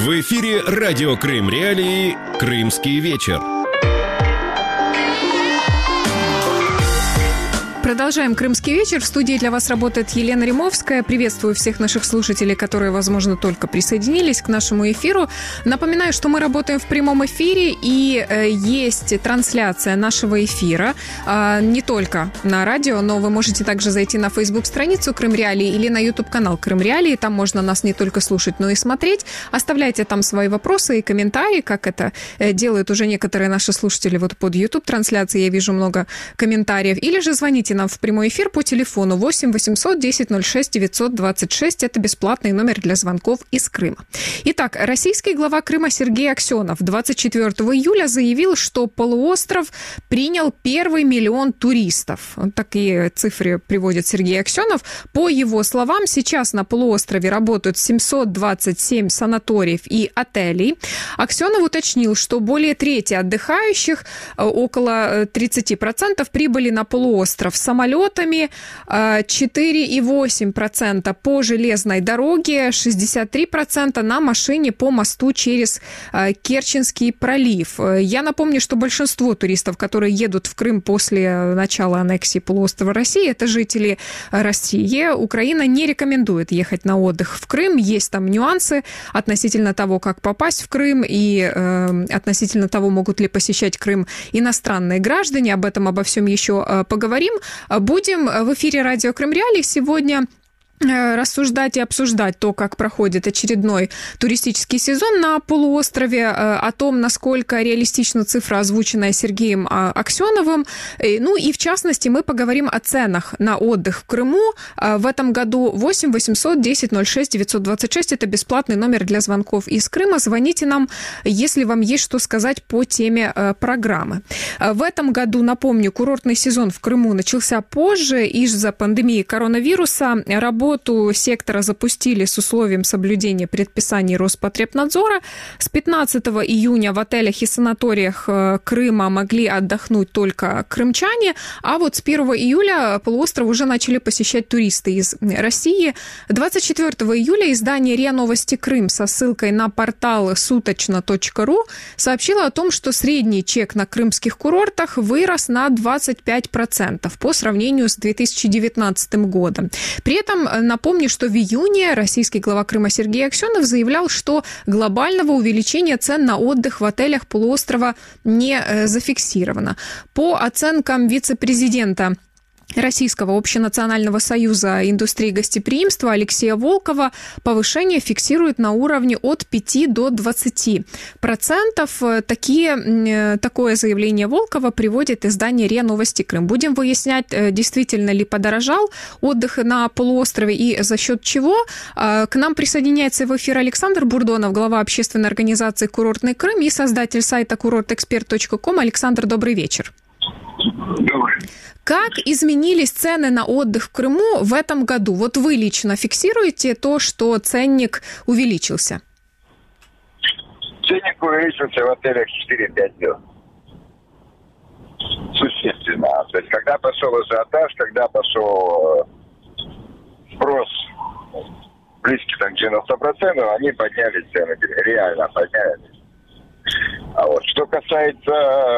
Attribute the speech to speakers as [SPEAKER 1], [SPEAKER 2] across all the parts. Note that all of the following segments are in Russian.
[SPEAKER 1] В эфире радио Крым Реалии «Крымский вечер».
[SPEAKER 2] Продолжаем «Крымский вечер». В студии для вас работает Елена Римовская. Приветствую всех наших слушателей, которые, возможно, только присоединились к нашему эфиру. Напоминаю, что мы работаем в прямом эфире, и есть трансляция нашего эфира не только на радио, но вы можете также зайти на Facebook-страницу Крым Реалии или на YouTube-канал Крым Реалии. Там можно нас не только слушать, но и смотреть. Оставляйте там свои вопросы и комментарии, как это делают уже некоторые наши слушатели. Вот под YouTube-трансляцией я вижу много комментариев. Или же звоните нам в прямой эфир по телефону 8 800 10 06 926. Это бесплатный номер для звонков из Крыма. Итак, российский глава Крыма Сергей Аксенов 24 июля заявил, что полуостров принял первый миллион туристов. Вот такие цифры приводит Сергей Аксенов. По его словам, сейчас на полуострове работают 727 санаториев и отелей. Аксенов уточнил, что более трети отдыхающих, около 30%, прибыли на полуостров самолетами, 4,8% по железной дороге, 63% на машине по мосту через Керченский пролив. Я напомню, что большинство туристов, которые едут в Крым после начала аннексии полуострова России, это жители России. Украина не рекомендует ехать на отдых в Крым. Есть там нюансы относительно того, как попасть в Крым, и относительно того, могут ли посещать Крым иностранные граждане. Об этом, обо всем еще поговорим. Будем в эфире радио Крым Реалии сегодня рассуждать и обсуждать то, как проходит очередной туристический сезон на полуострове, о том, насколько реалистична цифра, озвученная Сергеем Аксеновым. Ну и в частности мы поговорим о ценах на отдых в Крыму. В этом году 8 800 10 06 926. Это бесплатный номер для звонков из Крыма. Звоните нам, если вам есть что сказать по теме программы. В этом году, напомню, курортный сезон в Крыму начался позже из-за пандемии коронавируса. Работу сектора запустили с условием соблюдения предписаний Роспотребнадзора. С 15 июня в отелях и санаториях Крыма могли отдохнуть только крымчане, а вот с 1 июля полуостров уже начали посещать туристы из России. 24 июля издание РИА Новости Крым со ссылкой на портал суточно.ру сообщило о том, что средний чек на крымских курортах вырос на 25% по сравнению с 2019 годом. При этом напомню, что в июне российский глава Крыма Сергей Аксенов заявлял, что глобального увеличения цен на отдых в отелях полуострова не зафиксировано. По оценкам вице-президента Российского общенационального союза индустрии гостеприимства Алексея Волкова, повышение фиксирует на уровне от 5 до 20%. Такое заявление Волкова приводит издание РИА Новости Крым. Будем выяснять, действительно ли подорожал отдых на полуострове и за счет чего. К нам присоединяется в эфир Александр Бурдонов, глава общественной организации «Курортный Крым» и создатель сайта kurortexpert.com. Александр, добрый вечер.
[SPEAKER 3] Добрый.
[SPEAKER 2] Как изменились цены на отдых в Крыму в этом году? Вот вы лично фиксируете то, что ценник увеличился?
[SPEAKER 3] Ценник увеличился в отелях 4-5 звезд. Существенно. То есть, когда пошел ажиотаж, когда пошел спрос близкий там, к 90%, они подняли цены. Реально подняли. А вот что касается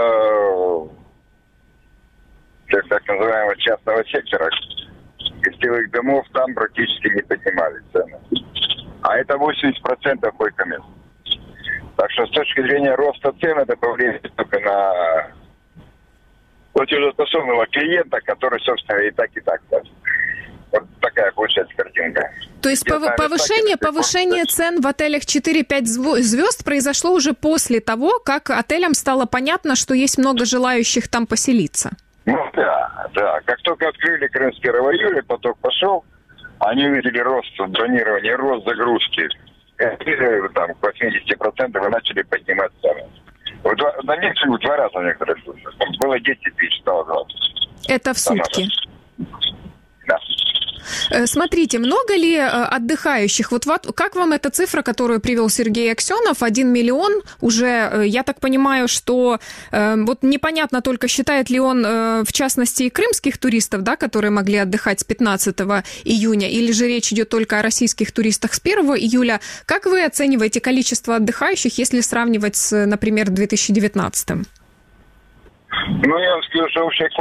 [SPEAKER 3] так называемого частного сектора, гостевых домов, там практически не поднимали цены. А это 80% койко-мест. Так что с точки зрения роста цен, это повлияет только на платежеспособного клиента, который, собственно, и так платит. Вот такая получается картинка.
[SPEAKER 2] То есть повышение цен в отелях 4-5 звезд произошло уже после того, как отелям стало понятно, что есть много желающих там поселиться?
[SPEAKER 3] Ну да. Как только открыли Крым с 1 июля, поток пошел, они увидели рост бронирования, рост загрузки. И там к 80% начали поднимать цены. На некоторых в 2 раза в некоторых случаях. Было 10 тысяч, стало 20.
[SPEAKER 2] Это в сутки?
[SPEAKER 3] Да.
[SPEAKER 2] Смотрите, много ли отдыхающих? Вот как вам эта цифра, которую привел Сергей Аксенов, 1 миллион уже, я так понимаю, что вот непонятно только, считает ли он, в частности, и крымских туристов, да, которые могли отдыхать с 15 июня, или же речь идет только о российских туристах с 1 июля. Как вы оцениваете количество отдыхающих, если сравнивать с, например, 2019?
[SPEAKER 3] Ну, я вам скажу, что вообще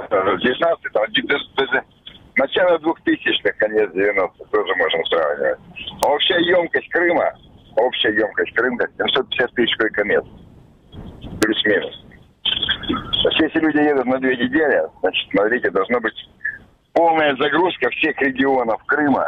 [SPEAKER 3] 19 начало 2000-х, конец 90-х тоже можем сравнивать. А общая емкость Крыма 750 тысяч койко-мест. Плюс-минус. Если люди едут на 2 недели, значит, смотрите, должна быть полная загрузка всех регионов Крыма,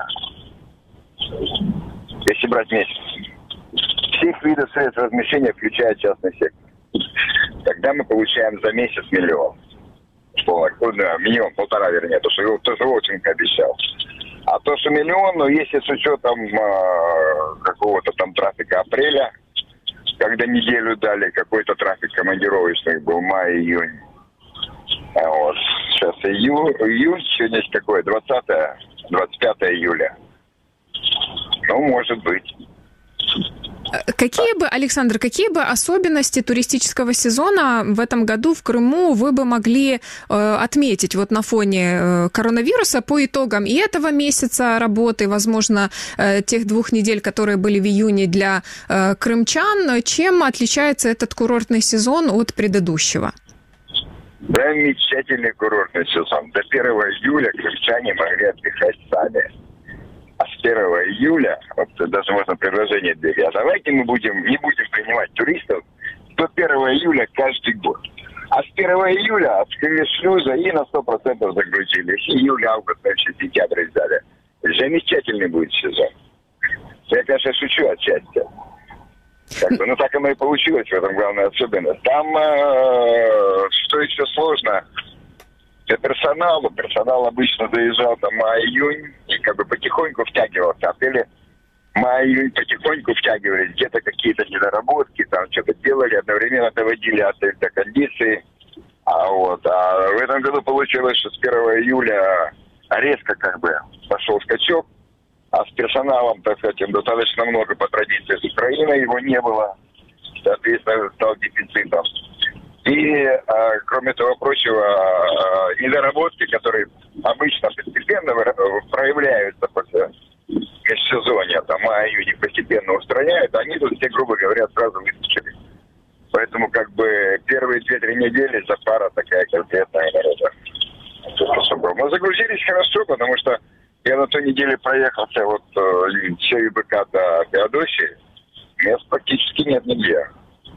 [SPEAKER 3] если брать месяц. Всех видов средств размещения, включая частный сектор. Тогда мы получаем за месяц 1 миллион. Минимум 1,5, вернее, то, что Волченко обещал. А то, что 1 миллион, ну, если с учетом какого-то там трафика апреля, когда неделю дали, какой-то трафик командировочный был, май-июнь. Вот. Сейчас июль, сегодня какое, 25 июля. Ну, может быть.
[SPEAKER 2] Александр, какие бы особенности туристического сезона в этом году в Крыму вы бы могли отметить вот на фоне коронавируса по итогам и этого месяца работы, возможно, тех 2 недель, которые были в июне для крымчан? Чем отличается этот курортный сезон от предыдущего?
[SPEAKER 3] Замечательный курортный сезон. До 1 июля крымчане могли отдыхать сами. А с 1 июля, вот даже можно предложение двигать, а давайте мы не будем принимать туристов до 1 июля каждый год. А с 1 июля открыли шлюзы и на 100% загрузили. Июль, август, сентябрь взяли. Замечательный будет сезон. Я, конечно, шучу отчасти. Ну, так оно и получилось, в этом главная особенность. Там, что еще сложно, для персонала. Персонал обычно доезжал там май-июнь и как бы потихоньку втягивался. Отели май-июнь потихоньку втягивались. Где-то какие-то недоработки, там что-то делали, одновременно доводили отель до кондиции. А в этом году получилось, что с 1 июля резко как бы пошел скачок. А с персоналом, так сказать, достаточно много по традиции с Украины, его не было. Соответственно, стал дефицитом. И, кроме того прочего, недоработки, которые обычно постепенно проявляются после межсезонья, там, мая-июня постепенно устраняют, они тут все, грубо говоря, сразу выскочили. Поэтому, как бы, первые 2-3 недели запара такая конкретная народа. Мы загрузились хорошо, потому что я на той неделе проехался вот ЧЮБК до Феодосии, мест практически нет нигде.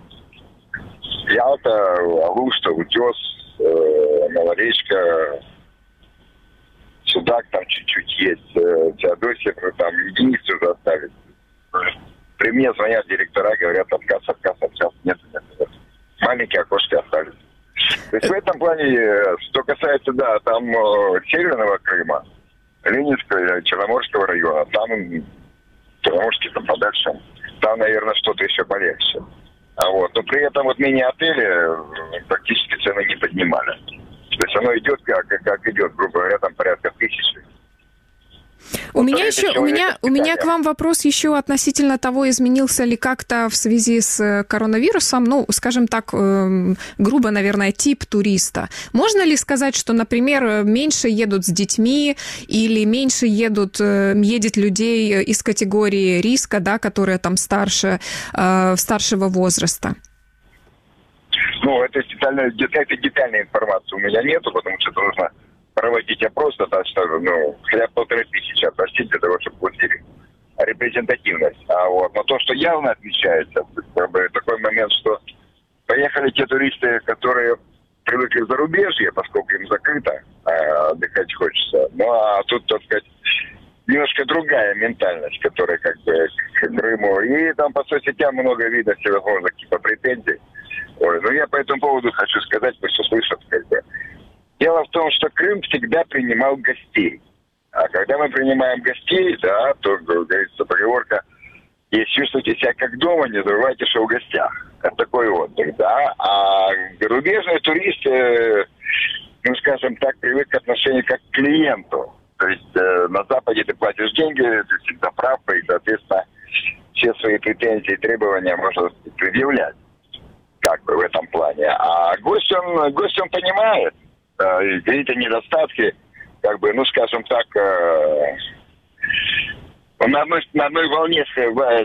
[SPEAKER 3] Ялта, Алушта, Утес, Малоречка, Судак там чуть-чуть есть, Феодосия, там единицы уже оставить. При мне звонят директора, говорят, отказ, нет. Маленькие окошки остались. То есть в этом плане, что касается, да, там Северного Крыма, Ленинского, Черноморского района, там Черноморский там подальше, там, наверное, что-то еще полегче. Но при этом вот мини-отели практически цены не поднимали. То есть оно идет как идет, грубо говоря, там порядка 1000.
[SPEAKER 2] У меня к вам вопрос еще относительно того, изменился ли как-то в связи с коронавирусом, ну, скажем так, грубо, наверное, тип туриста. Можно ли сказать, что, например, меньше едут с детьми или меньше едет людей из категории риска, да, которые там старшего возраста?
[SPEAKER 3] Ну, это детальной информации у меня нету, потому что это нужно проводить опрос, достаточно, хотя бы 1500 опросить для того, чтобы получили репрезентативность. Но то, что явно отмечается, такой момент, что поехали те туристы, которые привыкли в зарубежье, поскольку им закрыто, отдыхать хочется. А тут, так сказать, немножко другая ментальность, которая как бы к Крыму. И там по соцсетям много видно всевозможных типа претензий. Я по этому поводу хочу сказать, пусть услышат, как бы. Дело в том, что Крым всегда принимал гостей. А когда мы принимаем гостей, да, то, говорится поговорка, если чувствуете себя как дома, не забывайте, что в гостях. Это такой отдых, да. А зарубежный турист, скажем так, привык к отношению как к клиенту. То есть на Западе ты платишь деньги, ты всегда прав, и, соответственно, все свои претензии и требования можно предъявлять, как бы в этом плане. А гость он понимает какие-то недостатки, как бы, ну, скажем так, он на одной волне с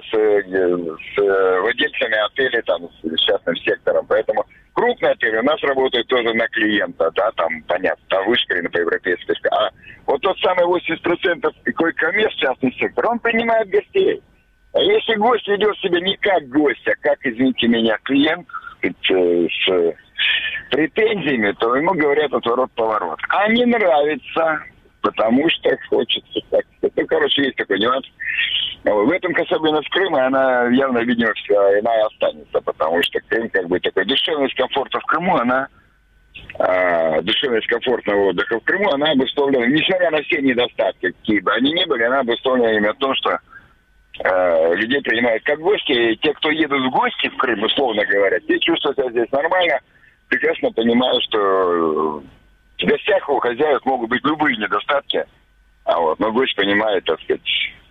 [SPEAKER 3] владельцами отелей, там, с частным сектором. Поэтому крупные отели у нас работают тоже на клиента, да, там, понятно, там вышкалено по европейской. А вот тот самый 80% койко-мест, частный сектор, он принимает гостей. А если гость ведет себя не как гость, а как, извините меня, клиент с претензиями, то ему говорят отворот-поворот. А не нравится, потому что хочется так. Ну, короче, есть такой нюанс. В этом, особенно с Крыма, она явно, видимо, вся иная останется, потому что Крым, как бы, такой душевность комфорта в Крыму, она душевность комфортного отдыха в Крыму, она обусловлена, несмотря на все недостатки, какие бы они ни были, она обусловлена именно в том, что людей принимают как гости, и те, кто едут в гости в Крым, условно говоря, те чувствуют себя здесь нормально, прекрасно понимают, что в гостях у хозяев могут быть любые недостатки, но гость понимает, так сказать,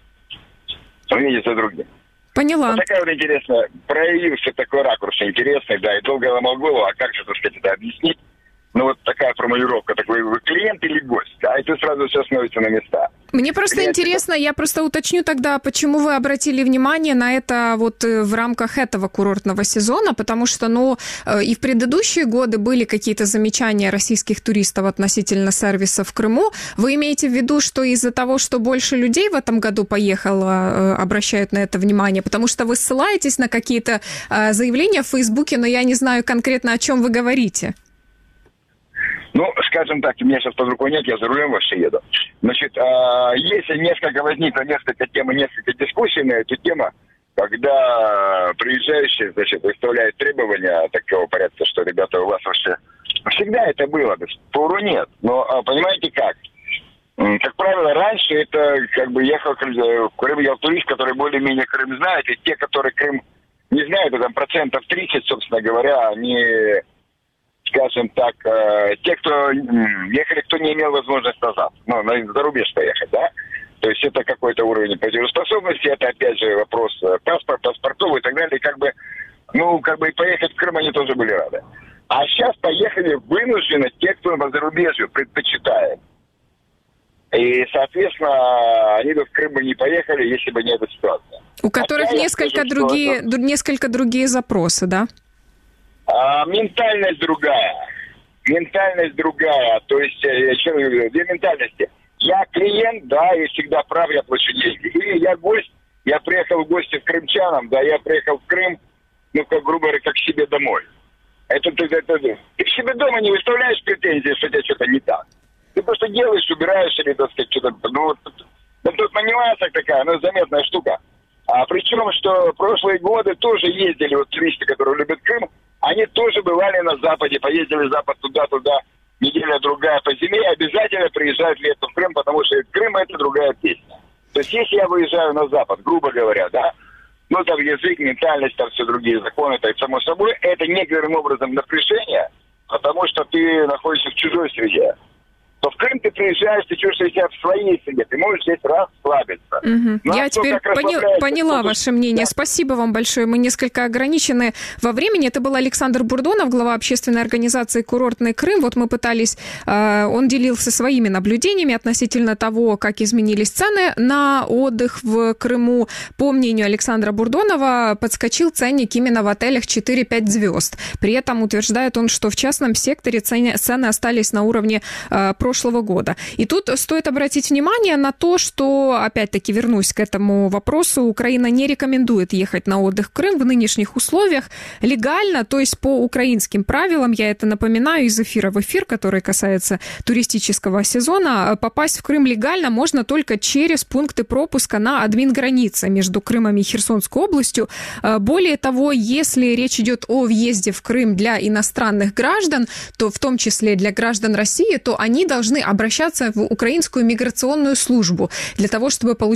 [SPEAKER 3] он видит за другим.
[SPEAKER 2] Поняла.
[SPEAKER 3] Вот такая вот интересная, проявился такой ракурс интересный, да, и долго ломал голову, а как же, так сказать, это объяснить? Ну, вот такая формулировка, такой вы клиент или гость, а это сразу все становится на места.
[SPEAKER 2] Мне просто интересно, я просто уточню тогда, почему вы обратили внимание на это вот в рамках этого курортного сезона, потому что, и в предыдущие годы были какие-то замечания российских туристов относительно сервиса в Крыму. Вы имеете в виду, что из-за того, что больше людей в этом году поехало, обращают на это внимание, потому что вы ссылаетесь на какие-то заявления в Фейсбуке, но я не знаю конкретно, о чем вы говорите.
[SPEAKER 3] Ну, скажем так, у меня сейчас под рукой нет, я за рулем вообще еду. Значит, если возникло несколько тем и несколько дискуссий на эту тему, когда приезжающие, значит, выставляют требования такого порядка, что, ребята, у вас вообще... Всегда это было, спору нет. Но понимаете как? Как правило, раньше это как бы ехал в Крым, я турист, который более-менее Крым знает, и те, которые Крым не знают, там 30%, собственно говоря, они... скажем так, те, кто ехали, кто не имел возможности назад, за рубеж поехать, да? То есть это какой-то уровень платежеспособности, это, опять же, вопрос паспортов и так далее, и поехать в Крым они тоже были рады. А сейчас поехали вынуждены те, кто по зарубежью предпочитает. И, соответственно, они бы в Крым бы не поехали, если бы не эта ситуация.
[SPEAKER 2] У которых несколько другие запросы, да?
[SPEAKER 3] Ментальность другая. То есть, две ментальности. Я клиент, да, я всегда прав, я плачу деньги. Или я гость, я приехал в гости к крымчанам, да, я приехал в Крым, грубо говоря, как к себе домой. Ты к себе дома не выставляешь претензии, что у тебя что-то не так. Ты просто делаешь, убираешь или, так сказать, что-то... тут нюансах такая, заметная штука. Причем, что прошлые годы тоже ездили туристы, которые любят Крым, они тоже бывали на Западе, поездили Запад туда-туда, неделя-другая по зиме, и обязательно приезжают летом в Крым, потому что Крым – это другая песня. То есть, если я выезжаю на Запад, грубо говоря, да, там язык, ментальность, там все другие законы, так само собой, это некоторым образом напряжение, потому что ты находишься в чужой среде. То в Крым ты приезжаешь, ты чувствуешь себя в своей среде, ты можешь здесь расслабиться.
[SPEAKER 2] Угу. Я теперь поняла ваше мнение. Да. Спасибо вам большое. Мы несколько ограничены во времени. Это был Александр Бурдонов, глава общественной организации «Курортный Крым». Вот мы пытались... Он делился своими наблюдениями относительно того, как изменились цены на отдых в Крыму. По мнению Александра Бурдонова, подскочил ценник именно в отелях 4-5 звезд. При этом утверждает он, что в частном секторе цены остались на уровне прошлого года. И тут стоит обратить внимание на то, что, опять-таки, вернусь к этому вопросу, Украина не рекомендует ехать на отдых в Крым в нынешних условиях легально, то есть по украинским правилам, я это напоминаю из эфира в эфир, который касается туристического сезона, попасть в Крым легально можно только через пункты пропуска на админгранице между Крымом и Херсонской областью. Более того, если речь идет о въезде в Крым для иностранных граждан, то в том числе для граждан России, то они должны обращаться в украинскую миграционную службу для того, чтобы получить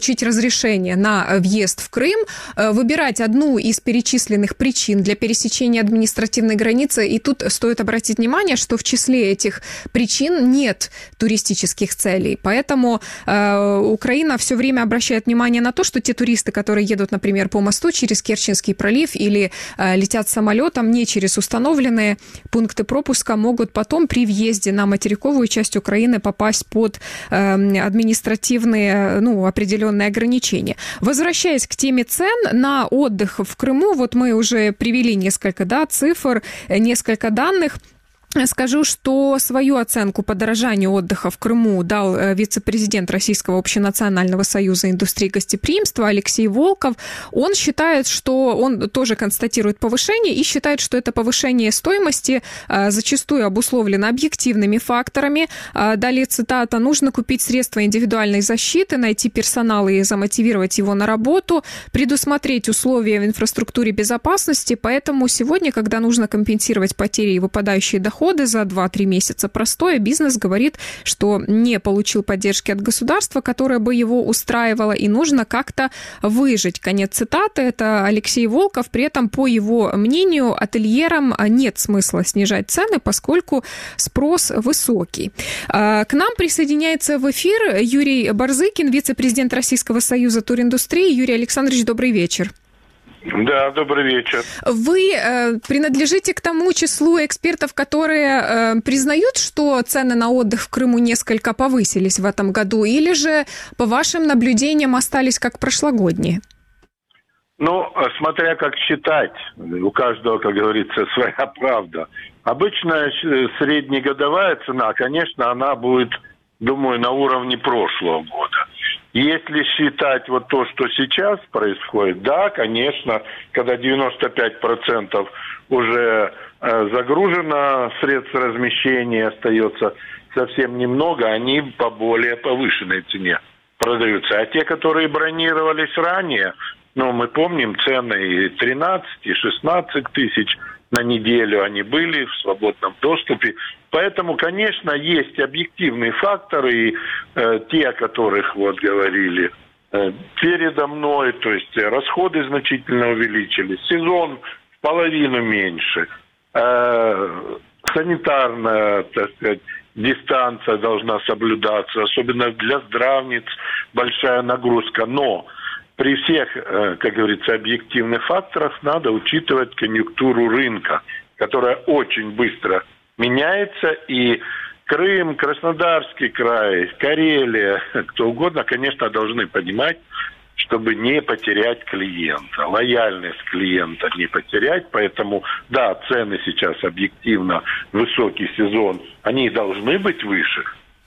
[SPEAKER 2] получить разрешение на въезд в Крым, выбирать одну из перечисленных причин для пересечения административной границы. И тут стоит обратить внимание, что в числе этих причин нет туристических целей. Поэтому Украина все время обращает внимание на то, что те туристы, которые едут, например, по мосту через Керченский пролив или летят самолетом не через установленные пункты пропуска, могут потом при въезде на материковую часть Украины попасть под административные, определенные ограничения. Возвращаясь к теме цен на отдых в Крыму, вот мы уже привели несколько цифр, несколько данных. Скажу, что свою оценку подорожанию отдыха в Крыму дал вице-президент Российского общенационального союза индустрии гостеприимства Алексей Волков. Он считает, что он тоже констатирует повышение и считает, что это повышение стоимости зачастую обусловлено объективными факторами. Далее цитата: «Нужно купить средства индивидуальной защиты, найти персонал и замотивировать его на работу, предусмотреть условия в инфраструктуре безопасности. Поэтому сегодня, когда нужно компенсировать потери и выпадающие доходы за 2-3 месяца простоя, бизнес говорит, что не получил поддержки от государства, которая бы его устраивала, и нужно как-то выжить». Конец цитаты. Это Алексей Волков. При этом, по его мнению, ательерам нет смысла снижать цены, поскольку спрос высокий. К нам присоединяется в эфир Юрий Барзыкин, вице-президент Российского союза туриндустрии. Юрий Александрович, добрый вечер.
[SPEAKER 4] Да, добрый вечер.
[SPEAKER 2] Вы принадлежите к тому числу экспертов, которые признают, что цены на отдых в Крыму несколько повысились в этом году, или же, по вашим наблюдениям, остались как прошлогодние?
[SPEAKER 4] Смотря как считать, у каждого, как говорится, своя правда. Обычно среднегодовая цена, конечно, она будет, думаю, на уровне прошлого года. Если считать вот то, что сейчас происходит, да, конечно, когда 95% уже загружено средств размещения, остается совсем немного, они по более повышенной цене продаются. А те, которые бронировались ранее, мы помним, цены и 13, и 16 тысяч на неделю они были в свободном доступе. Поэтому, конечно, есть объективные факторы, и те, о которых говорили передо мной, то есть расходы значительно увеличились, сезон в половину меньше, санитарная, так сказать, дистанция должна соблюдаться, особенно для здравниц большая нагрузка, но при всех, как говорится, объективных факторах надо учитывать конъюнктуру рынка, которая очень быстро меняется, и Крым, Краснодарский край, Карелия, кто угодно, конечно, должны понимать, чтобы не потерять клиента, лояльность клиента не потерять, поэтому, да, цены сейчас объективно, высокий сезон, они должны быть выше,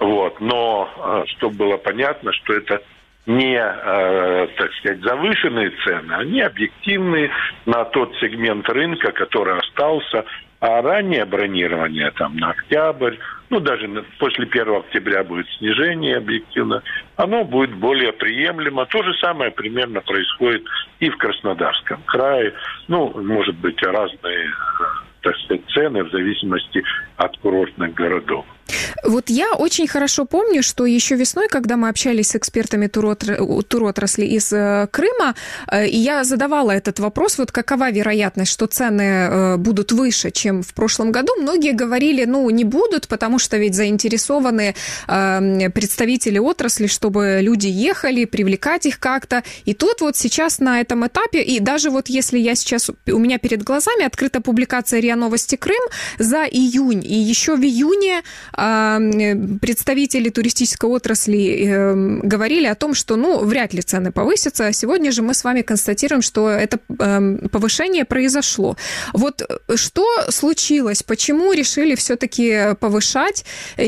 [SPEAKER 4] но чтобы было понятно, что это не, так сказать, завышенные цены, они объективные на тот сегмент рынка, который остался, а раннее бронирование на октябрь, даже после 1 октября будет снижение объективно, оно будет более приемлемо. То же самое примерно происходит и в Краснодарском крае. Может быть, разные, так сказать, цены в зависимости от курортных городов.
[SPEAKER 2] Я очень хорошо помню, что еще весной, когда мы общались с экспертами туротрасли из Крыма, и я задавала этот вопрос, какова вероятность, что цены будут выше, чем в прошлом году, многие говорили, не будут, потому что ведь заинтересованы представители отрасли, чтобы люди ехали, привлекать их как-то. И тут сейчас на этом этапе, и даже если я сейчас, у меня перед глазами открыта публикация РИА Новости Крым за июнь, и еще в июне представители туристической отрасли говорили о том, что, вряд ли цены повысятся, а сегодня же мы с вами констатируем, что это повышение произошло. Что случилось? Почему решили все-таки повышать?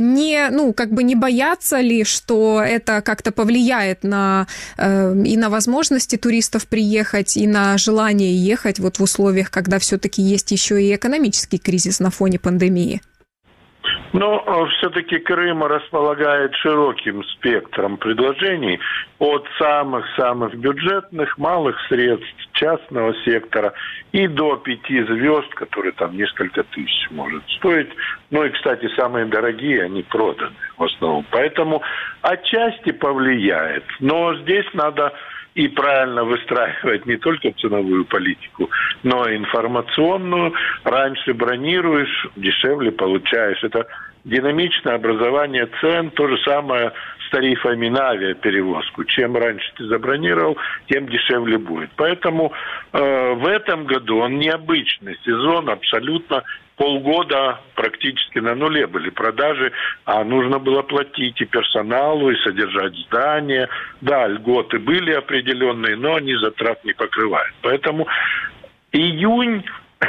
[SPEAKER 2] Не бояться ли, что это как-то повлияет и на возможности туристов приехать, и на желание ехать в условиях, когда все-таки есть еще и экономический кризис на фоне пандемии?
[SPEAKER 4] Но все-таки Крым располагает широким спектром предложений от самых-самых бюджетных, малых средств, частного сектора и до 5 звезд, которые там несколько тысяч может стоить. Ну и, кстати, самые дорогие, они проданы в основном. Поэтому отчасти повлияет. Но здесь надо и правильно выстраивать не только ценовую политику, но и информационную. Раньше бронируешь, дешевле получаешь. Это динамичное образование цен, то же самое с тарифами на авиаперевозку. Чем раньше ты забронировал, тем дешевле будет. Поэтому в этом году он необычный сезон, абсолютно полгода практически на нуле были продажи, а нужно было платить и персоналу, и содержать здания. Да, льготы были определенные, но они затрат не покрывают. Поэтому июнь,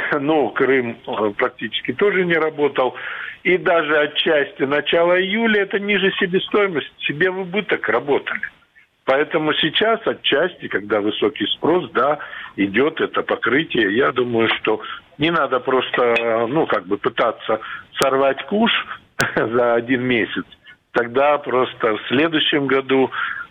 [SPEAKER 4] Крым практически тоже не работал. И даже отчасти начала июля это ниже себестоимости, себе в убыток работали. Поэтому сейчас отчасти, когда высокий спрос, да, идет это покрытие. Я думаю, что не надо просто, пытаться сорвать куш за 1 месяц. Тогда просто в следующем году,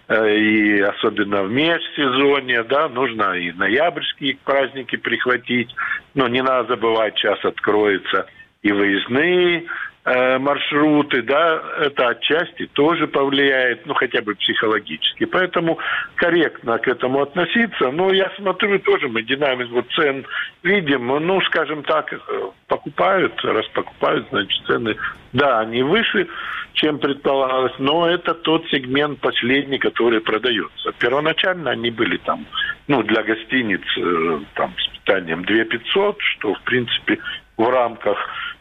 [SPEAKER 4] и особенно в межсезонье, да, нужно и ноябрьские праздники прихватить. Но не надо забывать, сейчас откроются и выездные маршруты, да, это отчасти тоже повлияет, хотя бы психологически. Поэтому корректно к этому относиться. Но я смотрю, тоже мы динамику цен видим, скажем так, покупают, раз покупают, значит, цены, да, они выше, чем предполагалось, но это тот сегмент последний, который продается. Первоначально они были там, для гостиниц там с питанием 2500, что, в принципе, в рамках,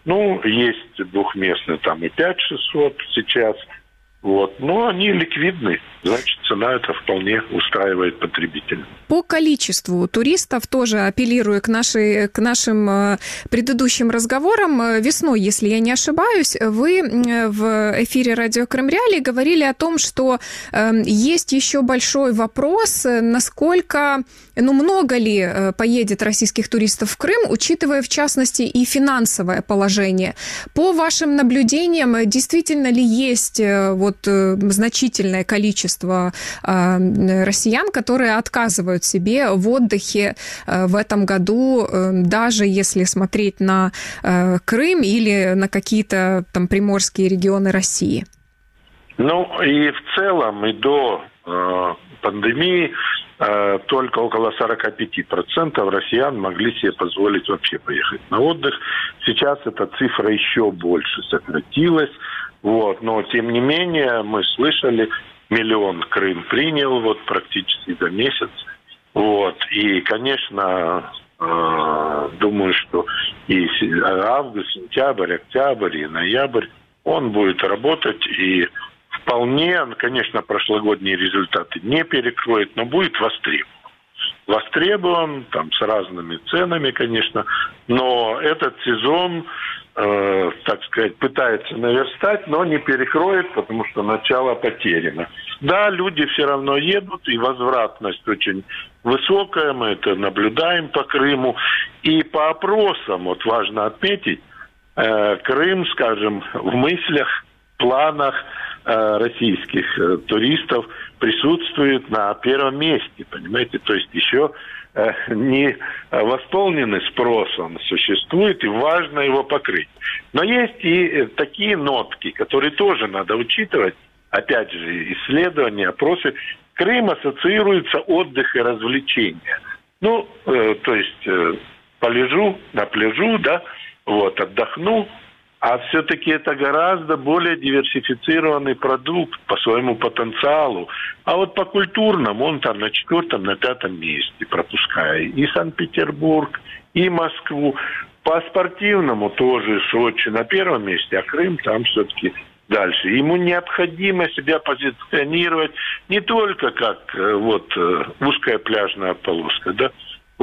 [SPEAKER 4] есть двухместные там и 5600 сейчас. Но они ликвидны. Значит, цена это вполне устраивает потребителя.
[SPEAKER 2] По количеству туристов, тоже апеллируя к нашим предыдущим разговорам, весной, если я не ошибаюсь, вы в эфире «Радио Крым Реалии» говорили о том, что есть еще большой вопрос, насколько, много ли поедет российских туристов в Крым, учитывая, в частности, и финансовое положение. По вашим наблюдениям, действительно ли есть значительное количество россиян, которые отказывают себе в отдыхе в этом году, даже если смотреть на Крым или на какие-то там приморские регионы России?
[SPEAKER 4] И в целом, и до пандемии только около 45% россиян могли себе позволить вообще поехать на отдых. Сейчас эта цифра еще больше сократилась. Но, тем не менее, мы слышали, 1 миллион Крым принял практически за месяц. И, конечно, думаю, что и август, сентябрь, октябрь и ноябрь он будет работать. И вполне, конечно, прошлогодние результаты не перекроет, но будет востребован. Востребован, там, с разными ценами, конечно. Но этот сезон, так сказать, пытается наверстать, но не перекроет, потому что начало потеряно. Да, люди все равно едут, и возвратность очень высокая, мы это наблюдаем по Крыму. И по опросам, важно отметить, Крым, скажем, в мыслях, планах российских туристов присутствует на первом месте, понимаете, то есть еще не восполненный спрос он существует, и важно его покрыть. Но есть и такие нотки, которые тоже надо учитывать, опять же, исследования, опросы. Крым ассоциируется отдых и развлечения. То есть полежу на пляжу, да, отдохну, а все-таки это гораздо более диверсифицированный продукт по своему потенциалу. А по культурному он там на 4-м, на 5-м месте, пропуская и Санкт-Петербург, и Москву. По спортивному тоже Сочи на 1-м месте, а Крым там все-таки дальше. Ему необходимо себя позиционировать не только как узкая пляжная полоска, да,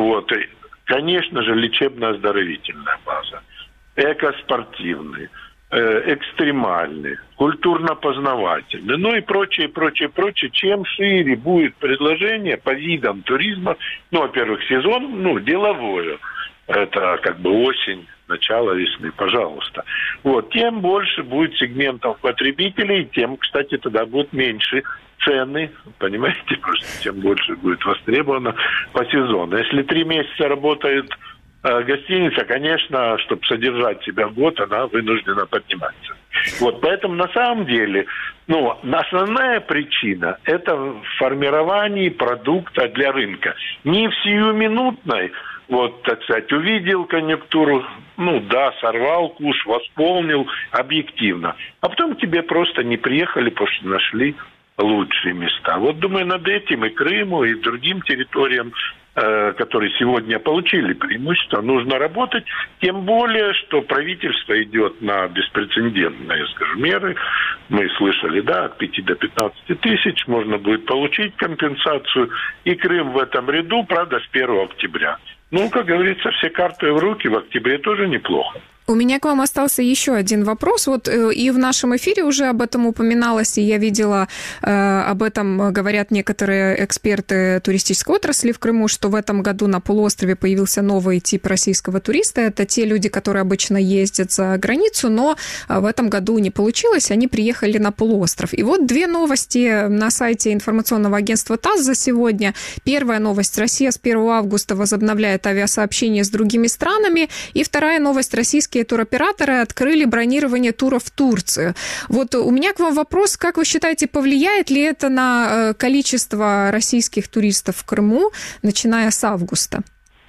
[SPEAKER 4] конечно же, лечебно-оздоровительная база. Экоспортивный, экстремальный, культурно-познавательный, и прочее, прочее, прочее. Чем шире будет предложение по видам туризма, во-первых, сезон, деловое, это осень, начала весны, пожалуйста. Вот, тем больше будет сегментов потребителей, тем, кстати, тогда будут меньше цены, понимаете, просто тем больше будет востребовано по сезону. Если 3 месяца работает гостиница, конечно, чтобы содержать себя год, она вынуждена подниматься. Вот, поэтому на самом деле, основная причина – это в формировании продукта для рынка. Не в сиюминутной, так сказать, увидел конъюнктуру, сорвал куш, восполнил объективно. А потом к тебе просто не приехали, потому что нашли лучшие места. Вот, думаю, над этим и Крыму, и другим территориям, которые сегодня получили преимущество, нужно работать. Тем более, что правительство идет на беспрецедентные, меры. Мы слышали, от 5 до 15 тысяч можно будет получить компенсацию. И Крым в этом ряду, правда, с 1 октября. Как говорится, все карты в руки, в октябре тоже неплохо.
[SPEAKER 2] У меня к вам остался еще один вопрос. И в нашем эфире уже об этом упоминалось, и я видела, об этом говорят некоторые эксперты туристической отрасли в Крыму, что в этом году на полуострове появился новый тип российского туриста. Это те люди, которые обычно ездят за границу, но в этом году не получилось, они приехали на полуостров. И вот 2 новости на сайте информационного агентства ТАСС за сегодня. Первая новость. Россия с 1 августа возобновляет авиасообщение с другими странами. И вторая новость. Российские туроператоры открыли бронирование туров в Турцию. У меня к вам вопрос. Как вы считаете, повлияет ли это на количество российских туристов в Крыму, начиная с августа?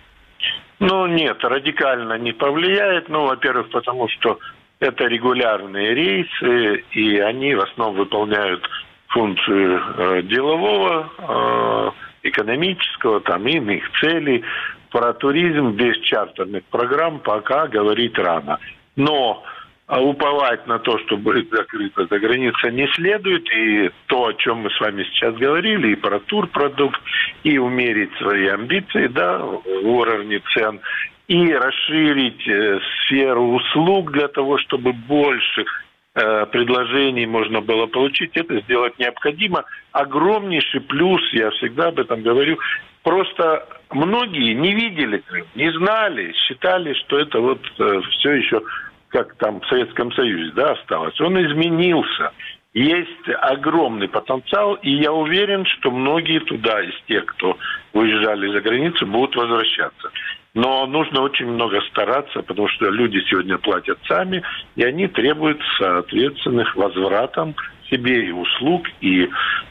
[SPEAKER 4] Нет, радикально не повлияет. Во-первых, потому что это регулярные рейсы, и они в основном выполняют функцию делового, экономического, иных целей. Про туризм без чартерных программ пока говорить рано. Но уповать на то, что будет закрыта за граница, не следует. И то, о чем мы с вами сейчас говорили, и про турпродукт, и умерить свои амбиции, в уровне цен, и расширить сферу услуг для того, чтобы больше предложений можно было получить, это сделать необходимо. Огромнейший плюс, я всегда об этом говорю, просто многие не видели Крым, не знали, считали, что это все еще как там в Советском Союзе, осталось. Он изменился. Есть огромный потенциал, и я уверен, что многие туда из тех, кто выезжали за границу, будут возвращаться. Но нужно очень много стараться, потому что люди сегодня платят сами, и они требуют соответственных возвратов себе и услуг, и,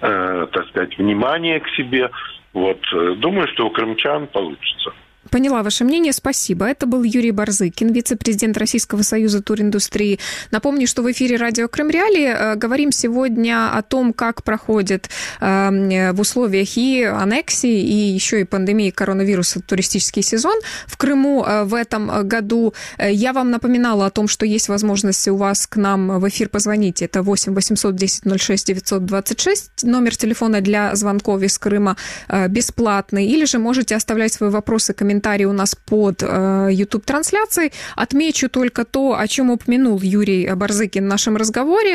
[SPEAKER 4] внимания к себе. Думаю, что у крымчан получится.
[SPEAKER 2] Поняла ваше мнение, спасибо. Это был Юрий Барзыкин, вице-президент Российского союза туриндустрии. Напомню, что в эфире радио Крым Реалии говорим сегодня о том, как проходит в условиях и аннексии, и еще и пандемии коронавируса туристический сезон в Крыму в этом году. Я вам напоминала о том, что есть возможность у вас к нам в эфир позвонить. Это 8 800 10 06 926, номер телефона для звонков из Крыма бесплатный. Или же можете оставлять свои вопросы, комментарии у нас под YouTube-трансляцией. Отмечу только то, о чем упомянул Юрий Барзыкин в нашем разговоре.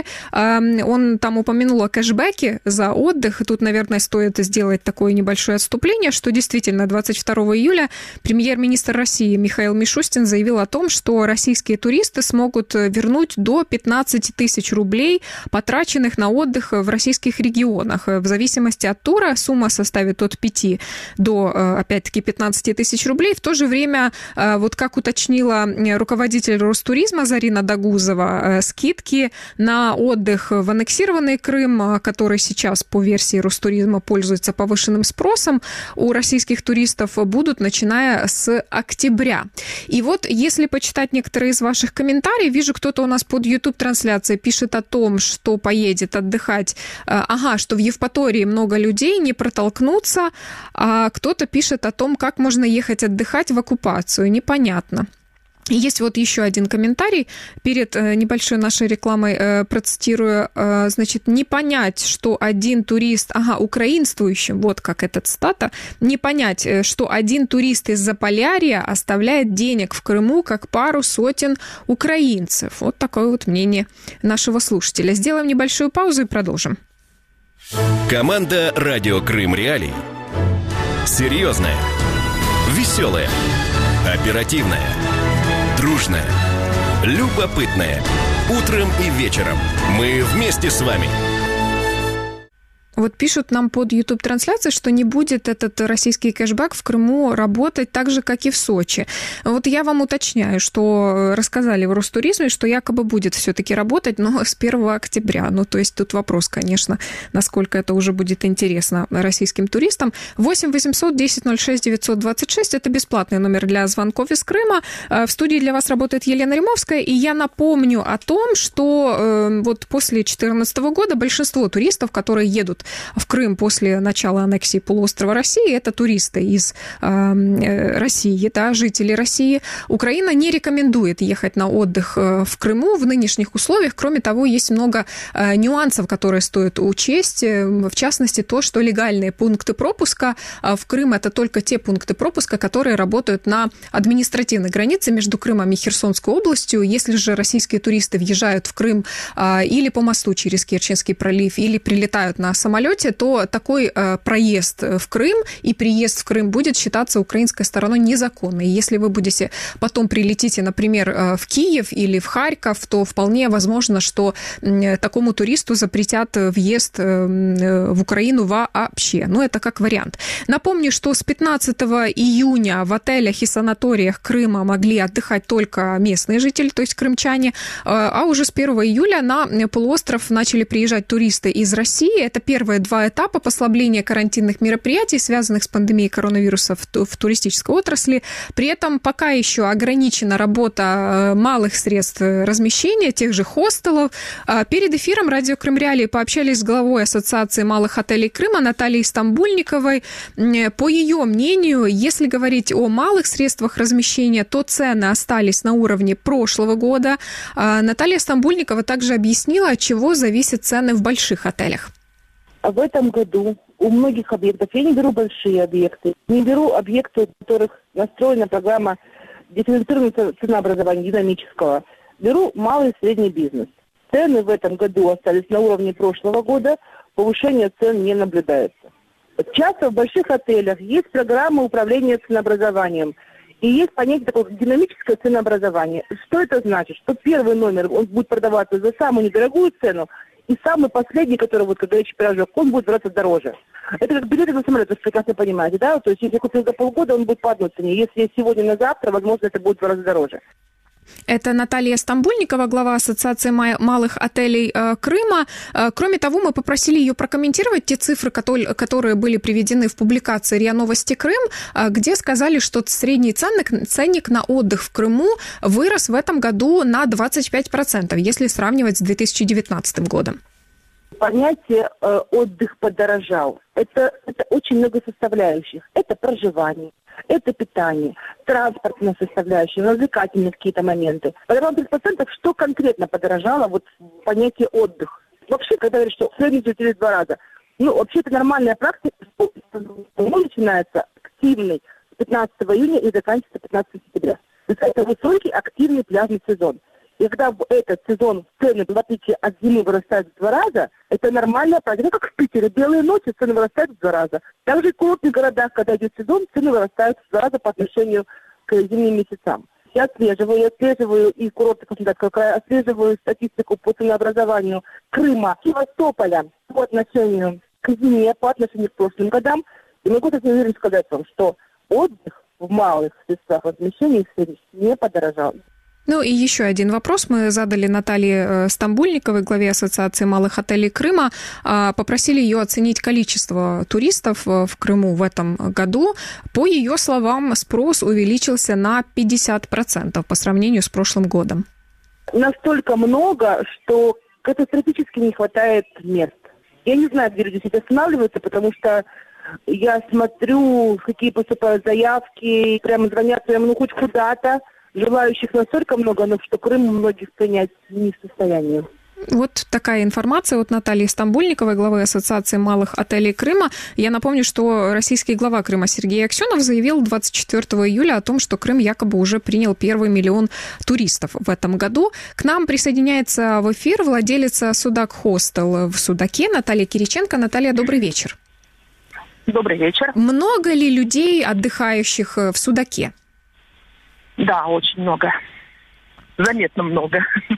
[SPEAKER 2] Он там упомянул о кэшбэке за отдых. Тут, наверное, стоит сделать такое небольшое отступление, что действительно 22 июля премьер-министр России Михаил Мишустин заявил о том, что российские туристы смогут вернуть до 15 тысяч рублей, потраченных на отдых в российских регионах. В зависимости от тура сумма составит от 5 до, опять-таки, 15 тысяч рублей. В то же время, как уточнила руководитель Ростуризма Зарина Дагузова, скидки на отдых в аннексированный Крым, который сейчас по версии Ростуризма пользуется повышенным спросом у российских туристов, будут начиная с октября. И если почитать некоторые из ваших комментариев, вижу, кто-то у нас под YouTube-трансляцией пишет о том, что поедет отдыхать, что в Евпатории много людей, не протолкнуться, а кто-то пишет о том, как можно ехать отдыхать в оккупацию. Непонятно. Есть еще один комментарий перед небольшой нашей рекламой, процитирую, не понять, что один турист, украинствующим, как эта цитата, не понять, что один турист из Заполярья оставляет денег в Крыму как пару сотен украинцев. Такое мнение нашего слушателя. Сделаем небольшую паузу и продолжим.
[SPEAKER 1] Команда «Радио Крым Реалии». Серьезная, веселая, оперативная, Дружная, любопытная. Утром и вечером мы вместе с вами.
[SPEAKER 2] Вот пишут нам под YouTube-трансляцией, что не будет этот российский кэшбэк в Крыму работать так же, как и в Сочи. Вот я вам уточняю, что рассказали в Ростуризме, что якобы будет все-таки работать, но с 1 октября. Ну, то есть тут вопрос, конечно, насколько это уже будет интересно российским туристам. 8 800 10 06 926 – это бесплатный номер для звонков из Крыма. В студии для вас работает Елена Римовская. И я напомню о том, что вот после 2014 года большинство туристов, которые едут в Крым после начала аннексии полуострова России, это туристы из России, да, жители России. Украина не рекомендует ехать на отдых в Крыму в нынешних условиях. Кроме того, есть много нюансов, которые стоит учесть. В частности, то, что легальные пункты пропуска в Крым – это только те пункты пропуска, которые работают на административной границе между Крымом и Херсонской областью. Если же российские туристы въезжают в Крым или по мосту через Керченский пролив, или прилетают на самолете, то такой проезд в Крым и приезд в Крым будет считаться украинской стороной незаконной. Если вы будете потом прилетите, например, в Киев или в Харьков, то вполне возможно, что такому туристу запретят въезд в Украину вообще. Но это как вариант. Напомню, что с 15 июня в отелях и санаториях Крыма могли отдыхать только местные жители, то есть крымчане, а уже с 1 июля на полуостров начали приезжать туристы из России. Это первые 2 этапа послабления карантинных мероприятий, связанных с пандемией коронавируса в туристической отрасли. При этом пока еще ограничена работа малых средств размещения, тех же хостелов. Перед эфиром радио Крым Реалии пообщались с главой Ассоциации малых отелей Крыма Натальей Стамбульниковой. По ее мнению, если говорить о малых средствах размещения, то цены остались на уровне прошлого года. Наталья Стамбульникова также объяснила, от чего зависят цены в больших отелях.
[SPEAKER 5] В этом году у многих объектов, я не беру большие объекты, не беру объекты, у которых настроена программа дифференцированного ценообразования динамического, беру малый и средний бизнес. Цены в этом году остались на уровне прошлого года, повышения цен не наблюдается. Часто в больших отелях есть программа управления ценообразованием, и есть понятие такое динамическое ценообразование. Что это значит? Что первый номер он будет продаваться за самую недорогую цену, и самый последний, который, вот как горячий пирожок, он будет браться дороже. Это как билеты на самолет, вы прекрасно понимаете, да? То есть, если купил за полгода, он будет по одной цене. Если сегодня на завтра, возможно, это будет в 2 раза дороже.
[SPEAKER 2] Это Наталья Стамбульникова, глава Ассоциации малых отелей Крыма. Кроме того, мы попросили ее прокомментировать те цифры, которые были приведены в публикации РИА Новости Крым, где сказали, что средний ценник на отдых в Крыму вырос в этом году на 25%, если сравнивать с 2019 годом.
[SPEAKER 5] Понятие «отдых подорожал» – это очень много составляющих. Это проживание, это питание, транспортная составляющая, развлекательные какие-то моменты. Подорожало 30%, что конкретно подорожало вот в понятии «отдых»? Вообще, когда говорят, что средний через 2 раза, вообще это нормальная практика, что начинается активный с 15 июня и заканчивается 15 сентября. То есть это высокий активный пляжный сезон. И когда в этот сезон цены, в отличие от зимы, вырастают в 2 раза, это нормальная практика. Как в Питере. Белые ночи, цены вырастают в 2 раза. Также в курортных городах, когда идет сезон, цены вырастают в 2 раза по отношению к зимним месяцам. Я отслеживаю и курорты Краснодарского края, отслеживаю статистику по ценообразованию Крыма, Севастополя по отношению к зиме, по отношению к прошлым годам. И могу так уверенно сказать вам, что отдых в малых средствах размещения не подорожал.
[SPEAKER 2] Ну и еще один вопрос мы задали Наталье Стамбульниковой, главе Ассоциации малых отелей Крыма. Попросили ее оценить количество туристов в Крыму в этом году. По ее словам, спрос увеличился на 50% по сравнению с прошлым годом.
[SPEAKER 5] Настолько много, что катастрофически не хватает мест. Я не знаю, где люди сейчас останавливаются, потому что я смотрю, какие поступают заявки, прямо звонят прямо хоть куда-то. Желающих настолько много, но что Крым многих принять не в состоянии.
[SPEAKER 2] Вот такая информация от Натальи Стамбульниковой, главы Ассоциации малых отелей Крыма. Я напомню, что российский глава Крыма Сергей Аксенов заявил 24 июля о том, что Крым якобы уже принял 1 миллион туристов в этом году. К нам присоединяется в эфир владелица Судак Хостел в Судаке Наталья Кириченко. Наталья, добрый вечер.
[SPEAKER 6] Добрый вечер.
[SPEAKER 2] Много ли людей, отдыхающих в Судаке?
[SPEAKER 6] Да, очень много. заметно много.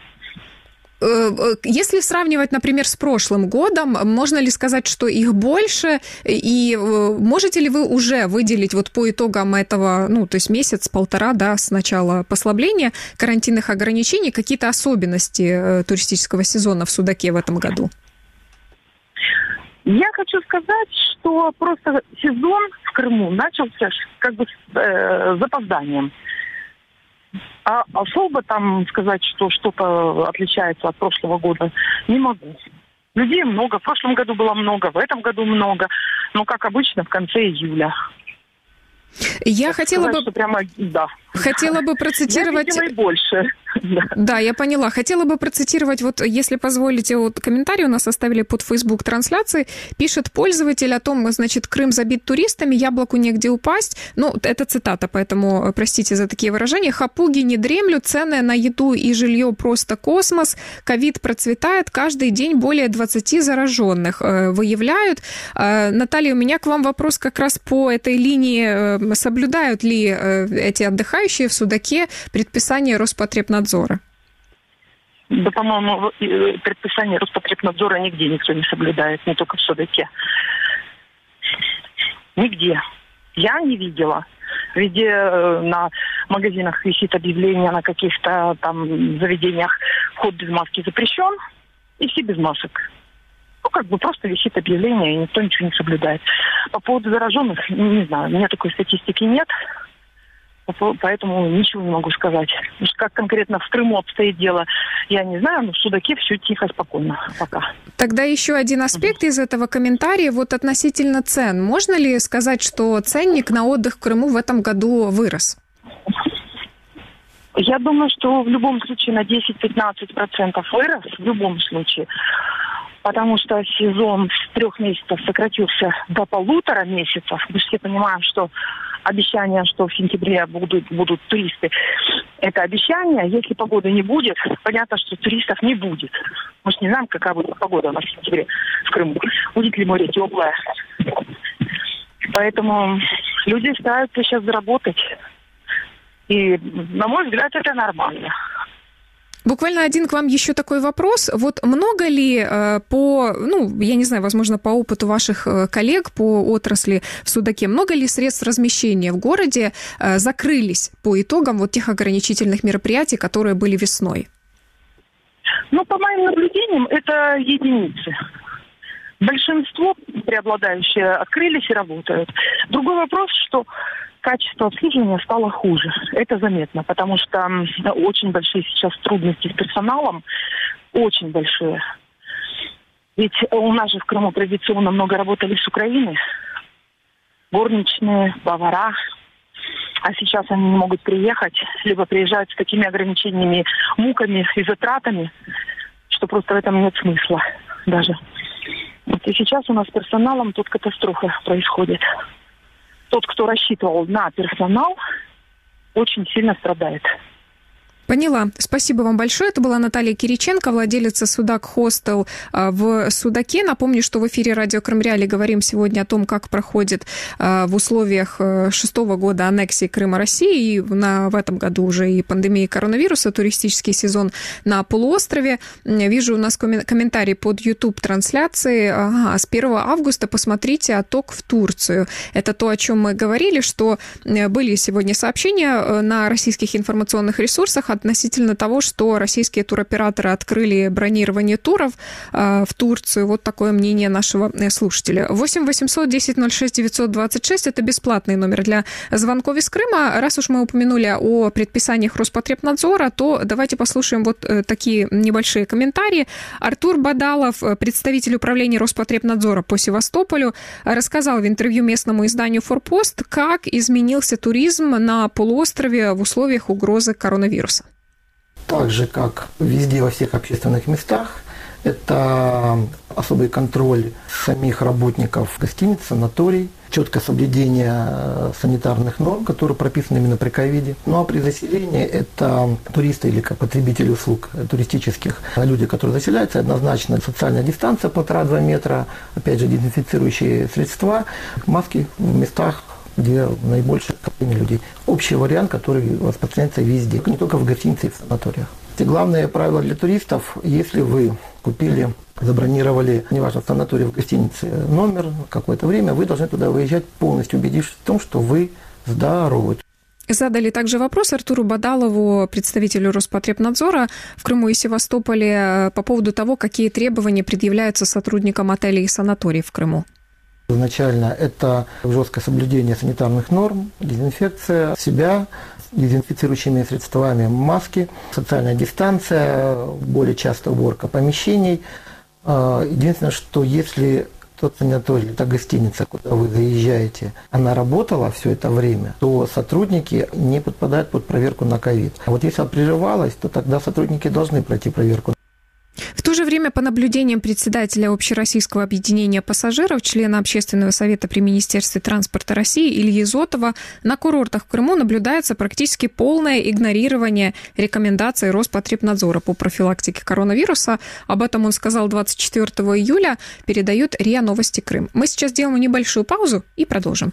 [SPEAKER 2] Если сравнивать, например, с прошлым годом, можно ли сказать, что их больше? И можете ли вы уже выделить вот по итогам этого, то есть месяц-полтора, да, с начала послабления карантинных ограничений, какие-то особенности туристического сезона в Судаке в этом году?
[SPEAKER 6] Я хочу сказать, что просто сезон в Крыму начался как бы с запозданием. А особо там сказать, что что-то отличается от прошлого года, не могу. Людей много, в прошлом году было много, в этом году много, но, как обычно, в конце июля.
[SPEAKER 2] Я хотела бы...
[SPEAKER 6] Прямо, да.
[SPEAKER 2] Хотела бы процитировать...
[SPEAKER 6] Я видела и больше.
[SPEAKER 2] Да, я поняла. Хотела бы процитировать, вот, если позволите, вот комментарий у нас оставили под Facebook трансляции. Пишет пользователь о том, значит, Крым забит туристами, яблоку негде упасть. Это цитата, поэтому простите за такие выражения. Хапуги не дремлют, цены на еду и жилье просто космос. Ковид процветает, каждый день более 20 зараженных выявляют. Наталья, у меня к вам вопрос как раз по этой линии. Соблюдают ли эти отдыхающие в Судаке предписание Роспотребнадзора?
[SPEAKER 6] Да, по-моему, предписание Роспотребнадзора нигде никто не соблюдает, не только в Судаке. Нигде. Я не видела. Везде на магазинах висит объявление, на каких-то там заведениях вход без маски запрещен, и все без масок. Просто висит объявление, и никто ничего не соблюдает. По поводу зараженных, не знаю, у меня такой статистики нет, поэтому ничего не могу сказать. Как конкретно в Крыму обстоит дело, я не знаю, но в Судаке все тихо, спокойно пока.
[SPEAKER 2] Тогда еще один аспект из этого комментария, вот относительно цен. Можно ли сказать, что ценник на отдых в Крыму в этом году вырос?
[SPEAKER 6] Я думаю, что в любом случае на 10-15% вырос, в любом случае. Потому что сезон с 3 месяцев сократился до 1,5 месяцев. Мы все понимаем, что обещание, что в сентябре будут туристы, это обещание. Если погоды не будет, понятно, что туристов не будет. Мы же не знаем, какая будет погода у нас в сентябре в Крыму. Будет ли море теплое. Поэтому люди стараются сейчас заработать. И, на мой взгляд, это нормально.
[SPEAKER 2] Буквально один к вам еще такой вопрос. Вот много ли я не знаю, возможно, по опыту ваших коллег по отрасли в Судаке, много ли средств размещения в городе закрылись по итогам вот тех ограничительных мероприятий, которые были весной?
[SPEAKER 6] По моим наблюдениям, это единицы. Большинство преобладающие открылись и работают. Другой вопрос, что качество обслуживания стало хуже. Это заметно, потому что очень большие сейчас трудности с персоналом, очень большие. Ведь у нас же в Крыму традиционно много работали с Украины, горничные, повара, а сейчас они не могут приехать, либо приезжают с такими ограничениями, муками и затратами, что просто в этом нет смысла даже. И сейчас у нас с персоналом тут катастрофа происходит. Тот, кто рассчитывал на персонал, очень сильно страдает.
[SPEAKER 2] Поняла. Спасибо вам большое. Это была Наталья Кириченко, владелица Судак Хостел в Судаке. Напомню, что в эфире радио Крым-Реалии говорим сегодня о том, как проходит в условиях 6-го года аннексии Крыма России. И в этом году уже и пандемии коронавируса, туристический сезон на полуострове. Вижу у нас комментарий под YouTube-трансляцией. С 1 августа посмотрите отток в Турцию. Это то, о чем мы говорили, что были сегодня сообщения на российских информационных ресурсах относительно того, что российские туроператоры открыли бронирование туров в Турцию. Вот такое мнение нашего слушателя. 8 800 10 06 926 – это бесплатный номер для звонков из Крыма. Раз уж мы упомянули о предписаниях Роспотребнадзора, то давайте послушаем вот такие небольшие комментарии. Артур Бадалов, представитель управления Роспотребнадзора по Севастополю, рассказал в интервью местному изданию «Форпост», как изменился туризм на полуострове в условиях угрозы коронавируса.
[SPEAKER 7] Так же, как везде, во всех общественных местах, это особый контроль самих работников гостиниц, санаторий, четкое соблюдение санитарных норм, которые прописаны именно при ковиде. Ну а при заселении это туристы или потребители услуг туристических, люди, которые заселяются, однозначно социальная дистанция 1,5-2 метра, опять же дезинфицирующие средства, маски в местах где наибольшее скопление людей. Общий вариант, который распространяется везде, не только в гостинице и в санаториях. И главное правило для туристов, если вы купили, забронировали, неважно, в санатории, в гостинице номер на какое-то время, вы должны туда выезжать, полностью убедившись в том, что вы здоровы.
[SPEAKER 2] Задали также вопрос Артуру Бадалову, представителю Роспотребнадзора в Крыму и Севастополе, по поводу того, какие требования предъявляются сотрудникам отелей и санаториев в Крыму.
[SPEAKER 7] Изначально это жесткое соблюдение санитарных норм, дезинфекция себя дезинфицирующими средствами, маски, социальная дистанция, более частая уборка помещений. Единственное, что если тот санаторий, та гостиница, куда вы заезжаете, она работала все это время, то сотрудники не подпадают под проверку на ковид. А вот если она прерывалась, то тогда сотрудники должны пройти проверку.
[SPEAKER 2] В то же время, по наблюдениям председателя Общероссийского объединения пассажиров, члена Общественного совета при Министерстве транспорта России Ильи Зотова, на курортах в Крыму наблюдается практически полное игнорирование рекомендаций Роспотребнадзора по профилактике коронавируса. Об этом он сказал 24 июля, передает РИА Новости Крым. Мы сейчас делаем небольшую паузу и продолжим.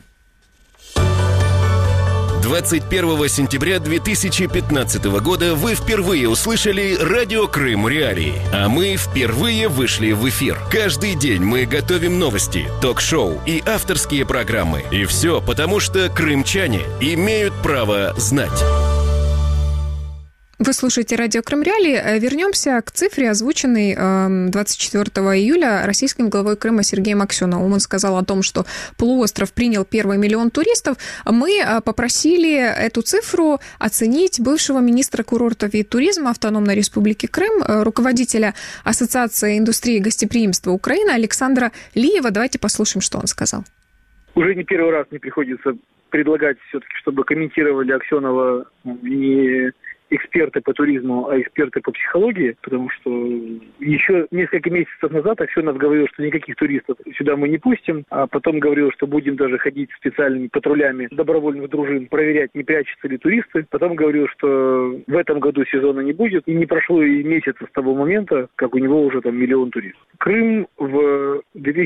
[SPEAKER 1] 21 сентября 2015 года вы впервые услышали «Радио Крым Реалии», а мы впервые вышли в эфир. Каждый день мы готовим новости, ток-шоу и авторские программы. И все потому, что крымчане имеют право знать.
[SPEAKER 2] Вы слушаете «Радио Крым Реалии». Вернемся к цифре, озвученной 24 июля российским главой Крыма Сергеем Аксеновым. Он сказал о том, что полуостров принял первый миллион туристов. Мы попросили эту цифру оценить бывшего министра курортов и туризма Автономной Республики Крым, руководителя Ассоциации индустрии гостеприимства Украины Александра Лиева. Давайте послушаем, что он сказал.
[SPEAKER 8] Уже не первый раз мне приходится предлагать все-таки, чтобы комментировали Аксенова не эксперты по туризму, а эксперты по психологии, потому что еще несколько месяцев назад Аксенов говорил, что никаких туристов сюда мы не пустим, а потом говорил, что будем даже ходить специальными патрулями добровольных дружин, проверять, не прячутся ли туристы. Потом говорил, что в этом году сезона не будет, и не прошло и месяца с того момента, как у него уже там миллион туристов. Крым в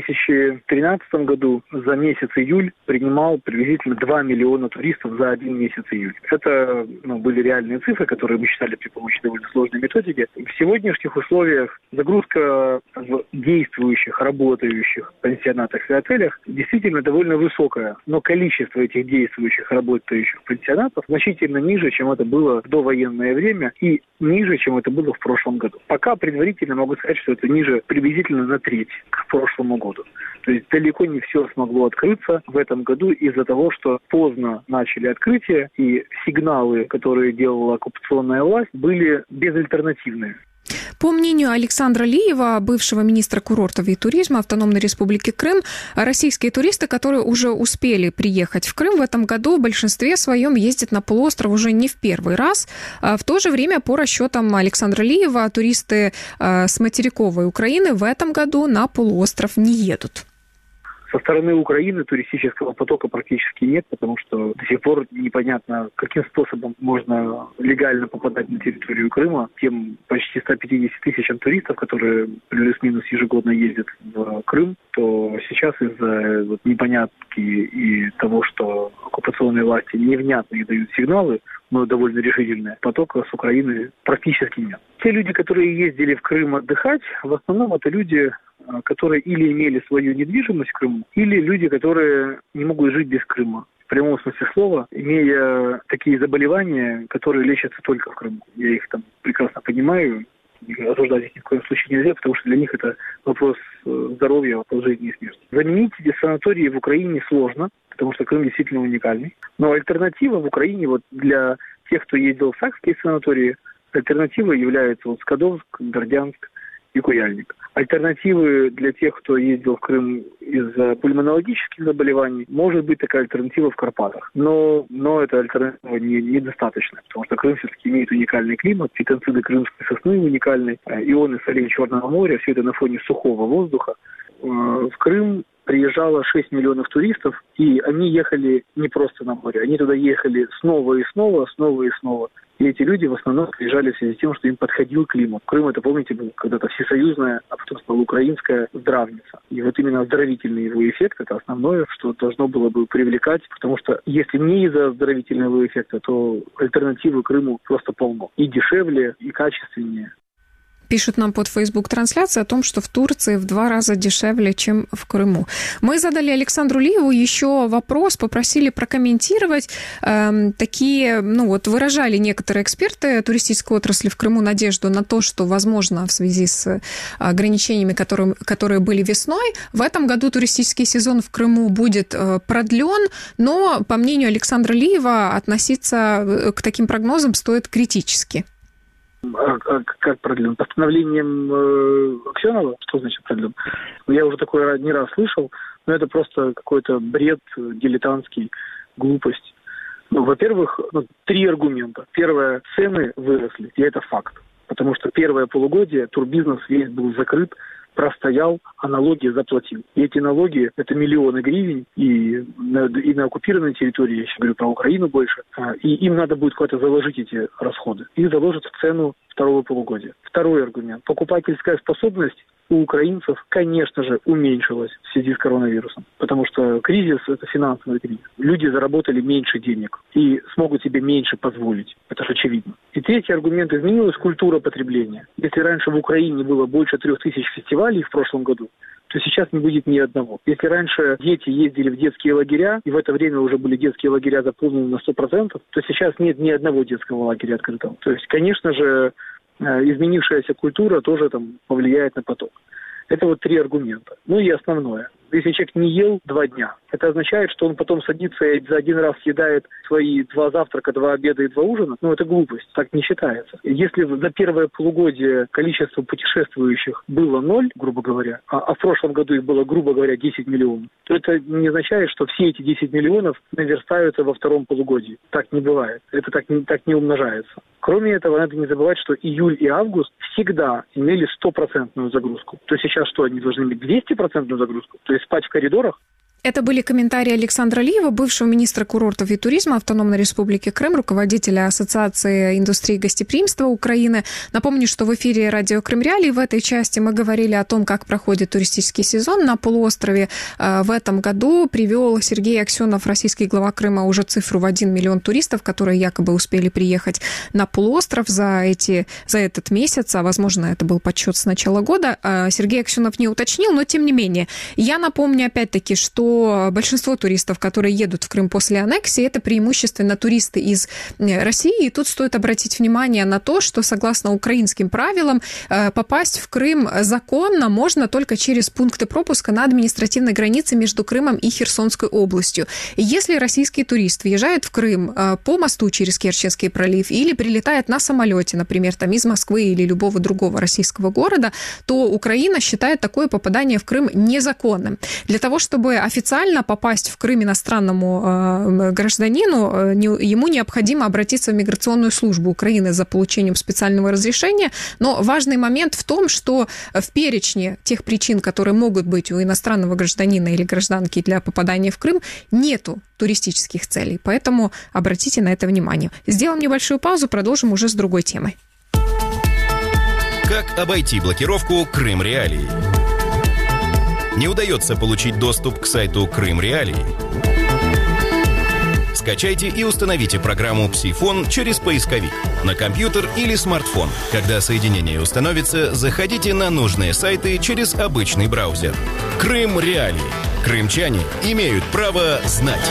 [SPEAKER 8] 2013 году за месяц июль принимал приблизительно 2 миллиона туристов за один месяц июль. Это были реальные цифры, которые мы считали при помощи довольно сложной методики. В сегодняшних условиях загрузка в действующих, работающих пансионатах и отелях действительно довольно высокая, но количество этих действующих, работающих пансионатов значительно ниже, чем это было в довоенное время и ниже, чем это было в прошлом году. Пока предварительно могу сказать, что это ниже приблизительно на треть к прошлому году. То есть далеко не все смогло открыться в этом году из-за того, что поздно начали открытие, и сигналы, которые делала оккупационная власть, были безальтернативные.
[SPEAKER 2] По мнению Александра Лиева, бывшего министра курортов и туризма Автономной Республики Крым, российские туристы, которые уже успели приехать в Крым в этом году, в большинстве своем ездят на полуостров уже не в первый раз. В то же время, по расчетам Александра Лиева, туристы с материковой Украины в этом году на полуостров не едут.
[SPEAKER 8] Со стороны Украины туристического потока практически нет, потому что до сих пор непонятно, каким способом можно легально попадать на территорию Крыма. Тем почти 150 тысячам туристов, которые плюс-минус ежегодно ездят в Крым, то сейчас из-за непонятки и того, что оккупационные власти невнятные дают сигналы, но довольно решительные, потока с Украины практически нет. Те люди, которые ездили в Крым отдыхать, в основном это люди, которые или имели свою недвижимость в Крыму, или люди, которые не могут жить без Крыма. В прямом смысле слова, имея такие заболевания, которые лечатся только в Крыму. Я их там прекрасно понимаю, осуждать их ни в коем случае нельзя, потому что для них это вопрос здоровья, вопрос жизни и смерти. Заменить эти санатории в Украине сложно, потому что Крым действительно уникальный. Но альтернатива в Украине для тех, кто ездил в сакские санатории, альтернативой является Скадовск, Бердянск и Куяльник. Альтернативы для тех, кто ездил в Крым из-за пульмонологических заболеваний, может быть такая альтернатива в Карпатах. Но эта альтернатива недостаточная, потому что Крым все-таки имеет уникальный климат, фитонциды крымской сосны уникальны, ионы солей Черного моря, все это на фоне сухого воздуха. В Крым приезжало 6 миллионов туристов, и они ехали не просто на море, они туда ехали снова и снова, снова и снова. И эти люди в основном приезжали в связи с тем, что им подходил климат. Крым, это, помните, был когда-то всесоюзная, а потом стала украинская здравница. И вот именно оздоровительный его эффект – это основное, что должно было бы привлекать, потому что если не из-за оздоровительного эффекта, то альтернативы Крыму просто полно. И дешевле, и качественнее.
[SPEAKER 2] Пишут нам под Facebook-трансляцией о том, что в Турции в 2 раза дешевле, чем в Крыму. Мы задали Александру Лиеву еще вопрос, попросили прокомментировать такие, выражали некоторые эксперты туристической отрасли в Крыму надежду на то, что, возможно, в связи с ограничениями, которые были весной, в этом году туристический сезон в Крыму будет продлен, но, по мнению Александра Лиева, относиться к таким прогнозам стоит критически.
[SPEAKER 8] Как продлен? Постановлением Аксенова? Что значит продлен? Я уже такое не раз слышал, но это просто какой-то бред дилетантский, глупость. Во-первых, 3 аргумента. Первое, цены выросли, и это факт. Потому что первое полугодие турбизнес весь был закрыт, простоял, а налоги заплатил. И эти налоги – это миллионы гривен, и на оккупированной территории, я сейчас говорю про Украину больше, и им надо будет куда-то заложить эти расходы. Их заложат в цену второго полугодия. Второй аргумент. Покупательская способность у украинцев, конечно же, уменьшилась в связи с коронавирусом. Потому что кризис – это финансовый кризис. Люди заработали меньше денег и смогут себе меньше позволить. Это же очевидно. И третий аргумент – изменилась культура потребления. Если раньше в Украине было больше 3000 фестивалей в прошлом году, то сейчас не будет ни одного. Если раньше дети ездили в детские лагеря, и в это время уже были детские лагеря заполнены на 100%, то сейчас нет ни одного детского лагеря открытого. То есть, конечно же, изменившаяся культура тоже повлияет на поток. Это 3 аргумента. И основное. Если человек не ел 2 дня, это означает, что он потом садится и за один раз съедает свои 2 завтрака, 2 обеда и 2 ужина. Это глупость. Так не считается. Если за первое полугодие количество путешествующих было 0, грубо говоря, а в прошлом году их было, грубо говоря, 10 миллионов, то это не означает, что все эти 10 миллионов наверстаются во втором полугодии. Так не бывает. Это так не умножается. Кроме этого, надо не забывать, что июль и август всегда имели 100% загрузку. То сейчас что, они должны иметь 200% загрузку? То есть спать в коридорах?
[SPEAKER 2] Это были комментарии Александра Лиева, бывшего министра курортов и туризма Автономной Республики Крым, руководителя Ассоциации индустрии гостеприимства Украины. Напомню, что в эфире радио Крым Реалии в этой части мы говорили о том, как проходит туристический сезон на полуострове. В этом году привел Сергей Аксенов, российский глава Крыма, уже цифру в 1 миллион туристов, которые якобы успели приехать на полуостров за этот месяц, а возможно, это был подсчет с начала года. Сергей Аксенов не уточнил, но тем не менее. Я напомню опять-таки, что большинство туристов, которые едут в Крым после аннексии, это преимущественно туристы из России. И тут стоит обратить внимание на то, что согласно украинским правилам попасть в Крым законно можно только через пункты пропуска на административной границе между Крымом и Херсонской областью. И если российский турист въезжает в Крым по мосту через Керченский пролив или прилетает на самолете, например, из Москвы или любого другого российского города, то Украина считает такое попадание в Крым незаконным. Для того, чтобы официально попасть в Крым иностранному гражданину, ему необходимо обратиться в миграционную службу Украины за получением специального разрешения. Но важный момент в том, что в перечне тех причин, которые могут быть у иностранного гражданина или гражданки для попадания в Крым, нету туристических целей. Поэтому обратите на это внимание. Сделаем небольшую паузу, продолжим уже с другой темой.
[SPEAKER 1] Как обойти блокировку Крым Реалии? Не удается получить доступ к сайту Крым Реалии? Скачайте и установите программу «Псифон» через поисковик на компьютер или смартфон. Когда соединение установится, заходите на нужные сайты через обычный браузер. Крым Реалии. Крымчане имеют право знать.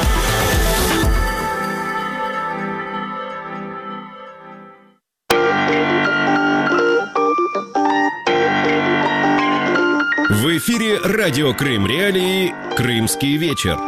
[SPEAKER 1] В эфире радио Крым Реалии «Крымский вечер».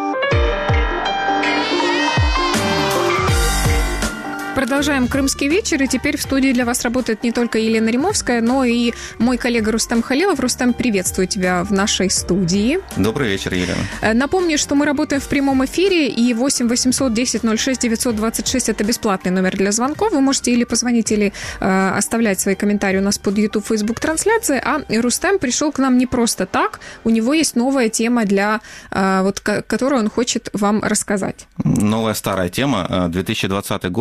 [SPEAKER 2] Продолжаем «Крымский вечер», и теперь в студии для вас работает не только Елена Римовская, но и мой коллега Рустем Халилов. Рустем, приветствую тебя в нашей студии.
[SPEAKER 9] Добрый вечер, Елена.
[SPEAKER 2] Напомню, что мы работаем в прямом эфире, и 8 800 10 06 926 – это бесплатный номер для звонков. Вы можете или позвонить, или оставлять свои комментарии у нас под YouTube, Facebook трансляции. А Рустем пришел к нам не просто так. У него есть новая тема, которую он хочет вам рассказать.
[SPEAKER 9] Новая старая тема. 2020 год бьет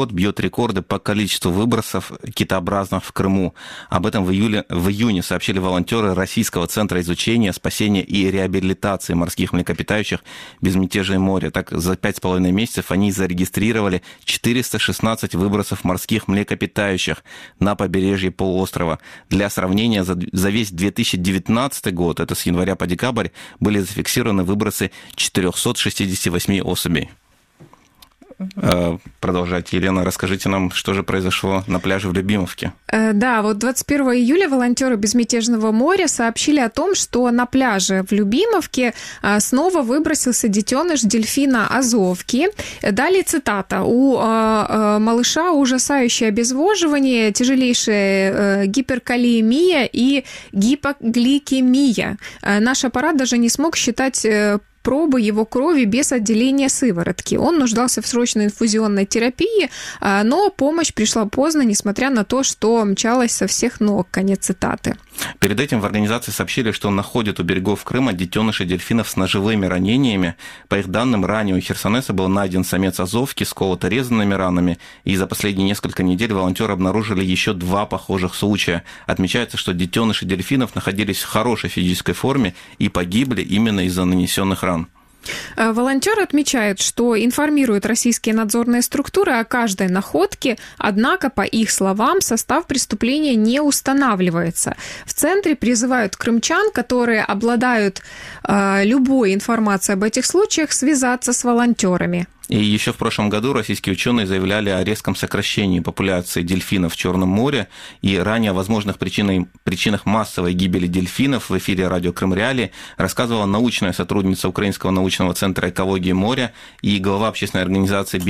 [SPEAKER 9] рекорды по количеству выбросов китообразных в Крыму. Об этом в июне сообщили волонтеры Российского центра изучения, спасения и реабилитации морских млекопитающих «Безмятежное море». Так, за 5,5 месяцев они зарегистрировали 416 выбросов морских млекопитающих на побережье полуострова. Для сравнения, за весь 2019 год, это с января по декабрь, были зафиксированы выбросы 468 особей. Продолжать. Елена, расскажите нам, что же произошло на пляже в Любимовке.
[SPEAKER 2] Да, вот 21 июля волонтеры Безмятежного моря сообщили о том, что на пляже в Любимовке снова выбросился детеныш дельфина Азовки. Далее цитата. У малыша ужасающее обезвоживание, тяжелейшая гиперкалиемия и гипогликемия. Наш аппарат даже не смог считать пробы его крови без отделения сыворотки. Он нуждался в срочной инфузионной терапии, но помощь пришла поздно, несмотря на то, что мчалась со всех ног. Конец цитаты.
[SPEAKER 9] Перед этим в организации сообщили, что находят у берегов Крыма детенышей дельфинов с ножевыми ранениями. По их данным, ранее у Херсонеса был найден самец Азовки с колото-резанными ранами, и за последние несколько недель волонтеры обнаружили еще 2 похожих случая. Отмечается, что детеныши дельфинов находились в хорошей физической форме и погибли именно из-за нанесенных ран.
[SPEAKER 2] Волонтеры отмечают, что информируют российские надзорные структуры о каждой находке, однако, по их словам, состав преступления не устанавливается. В центре призывают крымчан, которые обладают любой информацией об этих случаях, связаться с волонтерами.
[SPEAKER 9] И еще в прошлом году российские ученые заявляли о резком сокращении популяции дельфинов в Черном море и ранее о возможных причинах массовой гибели дельфинов в эфире радио Крым Реалии рассказывала научная сотрудница Украинского научного центра экологии моря и глава общественной организации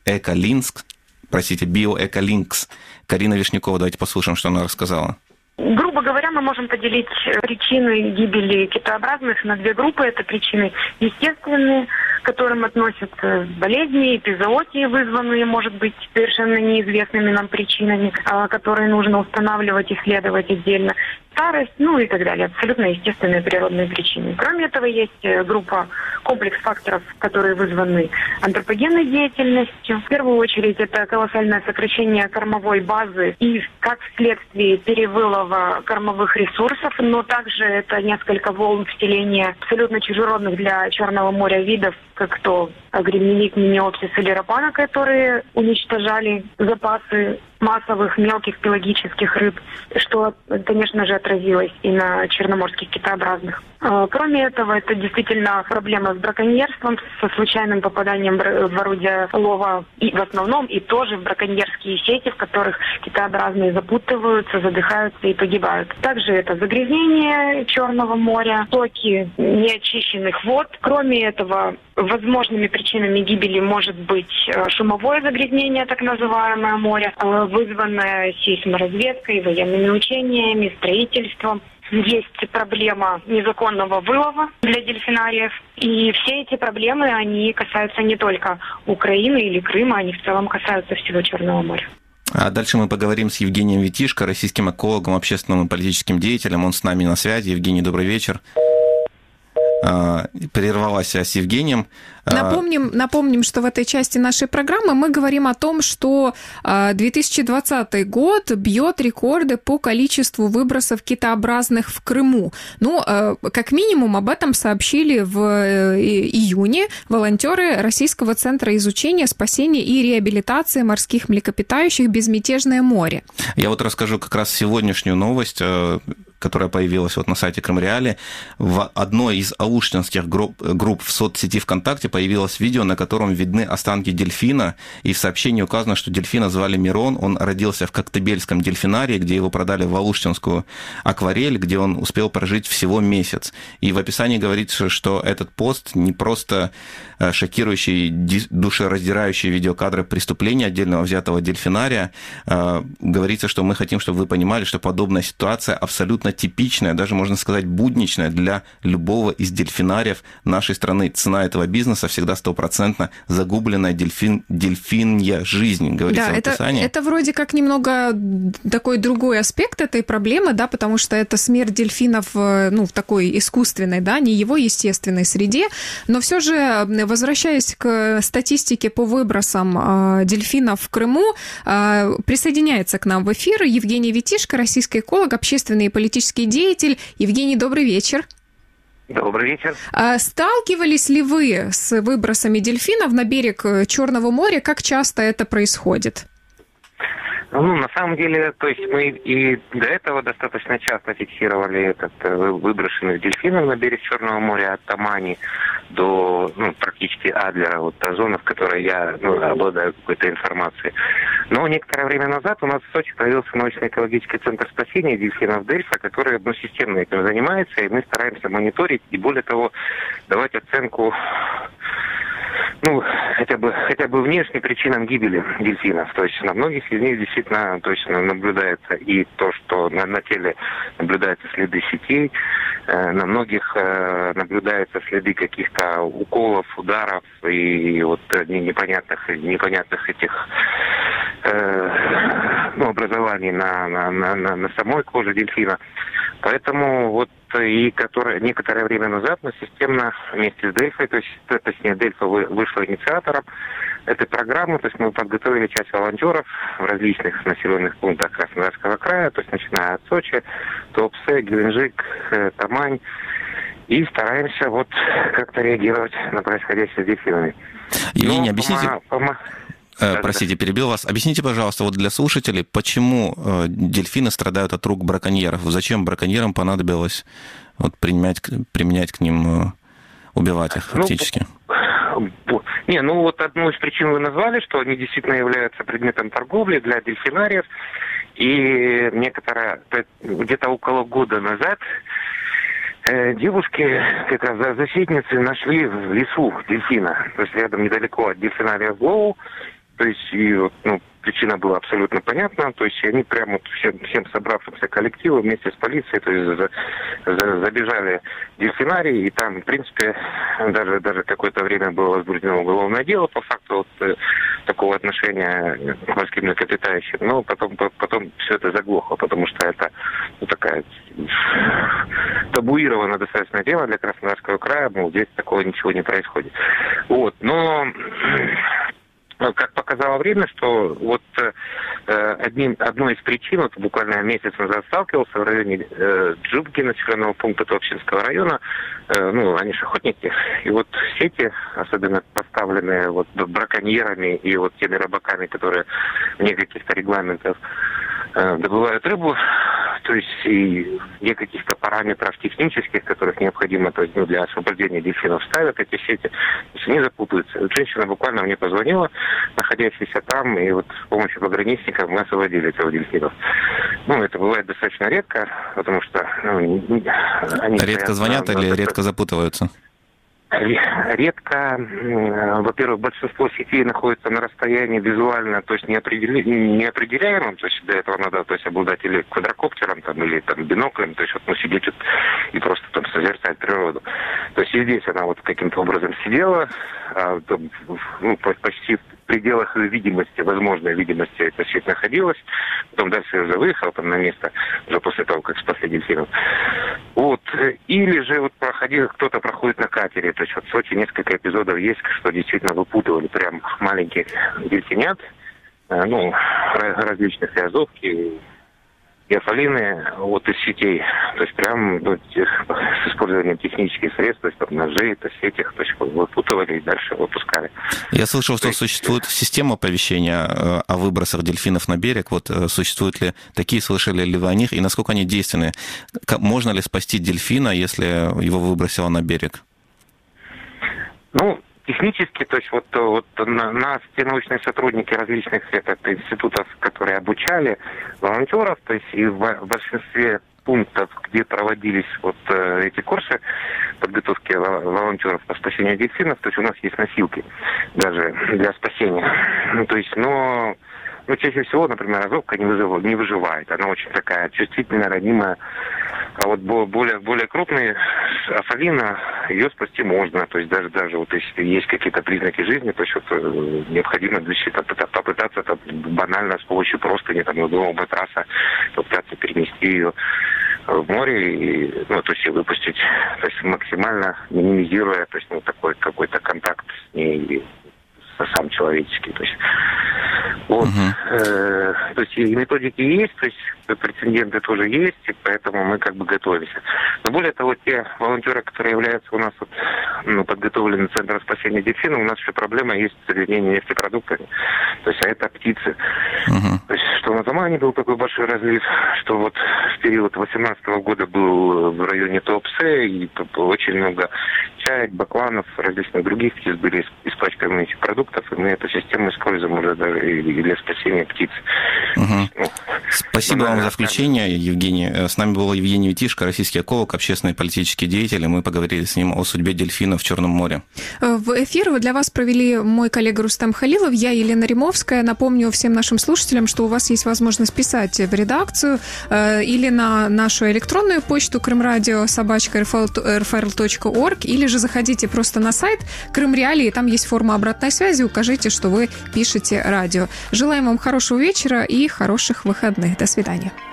[SPEAKER 9] Bioecolinks Карина Вишнякова. Давайте послушаем, что она рассказала.
[SPEAKER 10] Грубо говоря, мы можем поделить причины гибели китообразных на 2 группы. Это причины естественные, к которым относятся болезни, эпизоотии, вызванные, может быть, совершенно неизвестными нам причинами, которые нужно устанавливать, исследовать отдельно. Старость, и так далее. Абсолютно естественные природные причины. Кроме этого, есть группа, комплекс факторов, которые вызваны антропогенной деятельностью. В первую очередь, это колоссальное сокращение кормовой базы и, как следствие, перевылова кормовых ресурсов, но также это несколько волн вселения абсолютно чужеродных для Черного моря видов, как то гребневик, миниопсис или рапана, которые уничтожали запасы массовых мелких пелагических рыб, что, конечно же, отразилось и на черноморских китообразных. Кроме этого, это действительно проблема с браконьерством, со случайным попаданием в орудия лова и в основном, и тоже в браконьерские сети, в которых китообразные запутываются, задыхаются и погибают. Также это загрязнение Черного моря, токи неочищенных вод. Кроме этого, возможными причинами гибели может быть шумовое загрязнение, так называемое море, вызванное сейсморазведкой, военными учениями, строительством. Есть проблема незаконного вылова для дельфинариев. И все эти проблемы, они касаются не только Украины или Крыма, они в целом касаются всего Черного моря.
[SPEAKER 9] А дальше мы поговорим с Евгением Витишко, российским экологом, общественным и политическим деятелем. Он с нами на связи. Евгений, добрый вечер. Прервалась с Евгением.
[SPEAKER 2] Напомним, что в этой части нашей программы мы говорим о том, что 2020 год бьет рекорды по количеству выбросов китообразных в Крыму. Как минимум об этом сообщили в июне волонтеры Российского центра изучения, спасения и реабилитации морских млекопитающих «Безмятежное море».
[SPEAKER 9] Я расскажу как раз сегодняшнюю новость, которая появилась на сайте Крым Реалии. В одной из аушнинских групп в соцсети ВКонтакте появилось видео, на котором видны останки дельфина, и в сообщении указано, что дельфина звали Мирон, он родился в Коктебельском дельфинарии, где его продали в Алуштинскую акварель, где он успел прожить всего месяц. И в описании говорится, что этот пост не просто шокирующий, душераздирающий видеокадры преступления отдельного взятого дельфинария. Говорится, что мы хотим, чтобы вы понимали, что подобная ситуация абсолютно абсолютно типичная, даже можно сказать будничная для любого из дельфинариев нашей страны. Цена этого бизнеса всегда 100% загубленная дельфинья жизнь, говорится в описании.
[SPEAKER 2] Это вроде как немного такой другой аспект этой проблемы, да, потому что это смерть дельфинов, ну, в такой искусственной, да, не его естественной среде, но все же, возвращаясь к статистике по выбросам дельфинов в Крыму, присоединяется к нам в эфир Евгений Витишко, российский эколог, общественный и политический деятель. Евгений, добрый вечер.
[SPEAKER 11] Добрый вечер.
[SPEAKER 2] Сталкивались ли вы с выбросами дельфинов на берег Черного моря? Как часто это происходит?
[SPEAKER 11] Ну, на самом деле, то есть мы и до этого достаточно часто фиксировали выброшенных дельфинов на берег Черного моря от Тамани до практически Адлера, вот та зона, в которой я обладаю какой-то информацией. Но некоторое время назад у нас в Сочи появился научно-экологический центр спасения дельфинов Дельфа, который системно этим занимается, и мы стараемся мониторить и, более того, давать оценку хотя бы внешним причинам гибели дельфинов. То есть на многих из них действительно точно наблюдается и то, что на теле наблюдаются следы сетей, на многих наблюдаются следы каких-то уколов, ударов и вот непонятных этих образований на самой коже дельфина. Поэтому вот некоторое время назад мы системно вместе с Дельфой, точнее Дельфа вышла инициатором этой программы, то есть мы подготовили часть волонтеров в различных населенных пунктах Краснодарского края, то есть начиная от Сочи, Туапсе, Геленджик, Тамань, и стараемся вот как-то реагировать на происходящее с дельфинами.
[SPEAKER 9] Евгений, объясните... Простите, перебил вас. Объясните, пожалуйста, вот для слушателей, почему дельфины страдают от рук браконьеров? Зачем браконьерам понадобилось применять к ним, убивать их фактически?
[SPEAKER 11] Одну из причин вы назвали, что они действительно являются предметом торговли для дельфинариев. И где-то около года назад девушки, как раз защитницы, нашли в лесу дельфина, то есть рядом недалеко от дельфинария Глоу. То есть, причина была абсолютно понятна. То есть, они прямо всем собравшимся коллективом вместе с полицией, то есть, забежали в дельфинарий, и там, в принципе, даже какое-то время было возбуждено уголовное дело по факту такого отношения к морским млекопитающим. Но потом все это заглохло, потому что это такая табуированная достаточно тема для Краснодарского края, здесь такого ничего не происходит. Но как показало время, что одной из причин, буквально месяц назад сталкивался в районе Джубки, населенного пункта Топчинского района, они же охотники, и сети, особенно поставленные браконьерами и теми рыбаками, которые вне каких-то регламентов добывают рыбу, то есть и вне каких-то параметров технических, которых необходимо для освобождения дельфинов, ставят эти сети, то есть они запутаются. Женщина буквально мне позвонила, находящаяся там, и с помощью пограничников мы освободили этих дельфинов. Это бывает достаточно редко, потому что они...
[SPEAKER 9] Редко звонят или редко запутываются?
[SPEAKER 11] Редко, во-первых, большинство сетей находится на расстоянии визуально, то есть неопределяемом, то есть для этого надо обладать или квадрокоптером или биноклем, то есть сидеть и просто созерцать природу. То есть и здесь она каким-то образом сидела, почти в пределах видимости, возможной видимости эта сеть находилась, потом дальше уже выехал на место, уже после того, как спасли дельфинов. Или же кто-то проходит на катере, то есть в Сочи несколько эпизодов есть, что действительно выпутывали прям маленьких дельфинят, различных и азовки, и афалины из сетей, то есть прям с использованием технических средств, то есть ножей, то есть этих, то есть выпутывали и дальше выпускали.
[SPEAKER 9] Я слышал, что существует система оповещения о выбросах дельфинов на берег. Существуют ли такие, слышали ли вы о них, и насколько они действенны? Можно ли спасти дельфина, если его выбросило на берег?
[SPEAKER 11] Технически, то есть нас те научные сотрудники различных институтов, которые обучали волонтеров, то есть и в большинстве пунктов, где проводились эти курсы подготовки волонтеров по спасению дельфинов, то есть у нас есть носилки даже для спасения. Но Ну, чаще всего, например, азовка не выживает. Она очень такая чувствительная, ранимая. А вот более крупные, афалина, ее спасти можно. То есть даже вот если есть какие-то признаки жизни, то что необходимо попытаться там, банально с помощью простыни, там, любого матраса, попытаться перенести ее в море и, ну, то есть и выпустить. То есть максимально минимизируя, то есть, ну, такой какой-то контакт с ней сам человеческий. То есть, вот, то есть и методики есть, то есть прецеденты тоже есть, и поэтому мы как бы готовимся. Но более того, те волонтеры, которые являются у нас вот, ну, подготовлены Центром спасения дельфинов, у нас еще проблема есть с соединением нефтепродуктами. То есть, а это птицы. То есть, что на Тамане был такой большой разлив, что вот в период 2018 года был в районе Туапсе, и очень много чаек, бакланов, различных других птиц были испачканы этих продуктов, и мы эту систему используем уже даже и для спасения птиц. Ну,
[SPEAKER 9] спасибо вам за включение, Евгений. С нами был Евгений Витишко, российский эколог, общественный и политический деятель, и мы поговорили с ним о судьбе дельфинов в Черном море. В
[SPEAKER 2] эфир для вас провели мой коллега Рустам Халилов, я Елена Римовская. Напомню всем нашим слушателям, что у вас есть возможность писать в редакцию или на нашу электронную почту krымradio@rfl.org, или же заходите просто на сайт Крым Реалии, там есть форма обратной связи, укажите, что вы пишете радио. Желаем вам хорошего вечера и хороших выходных. До свидания.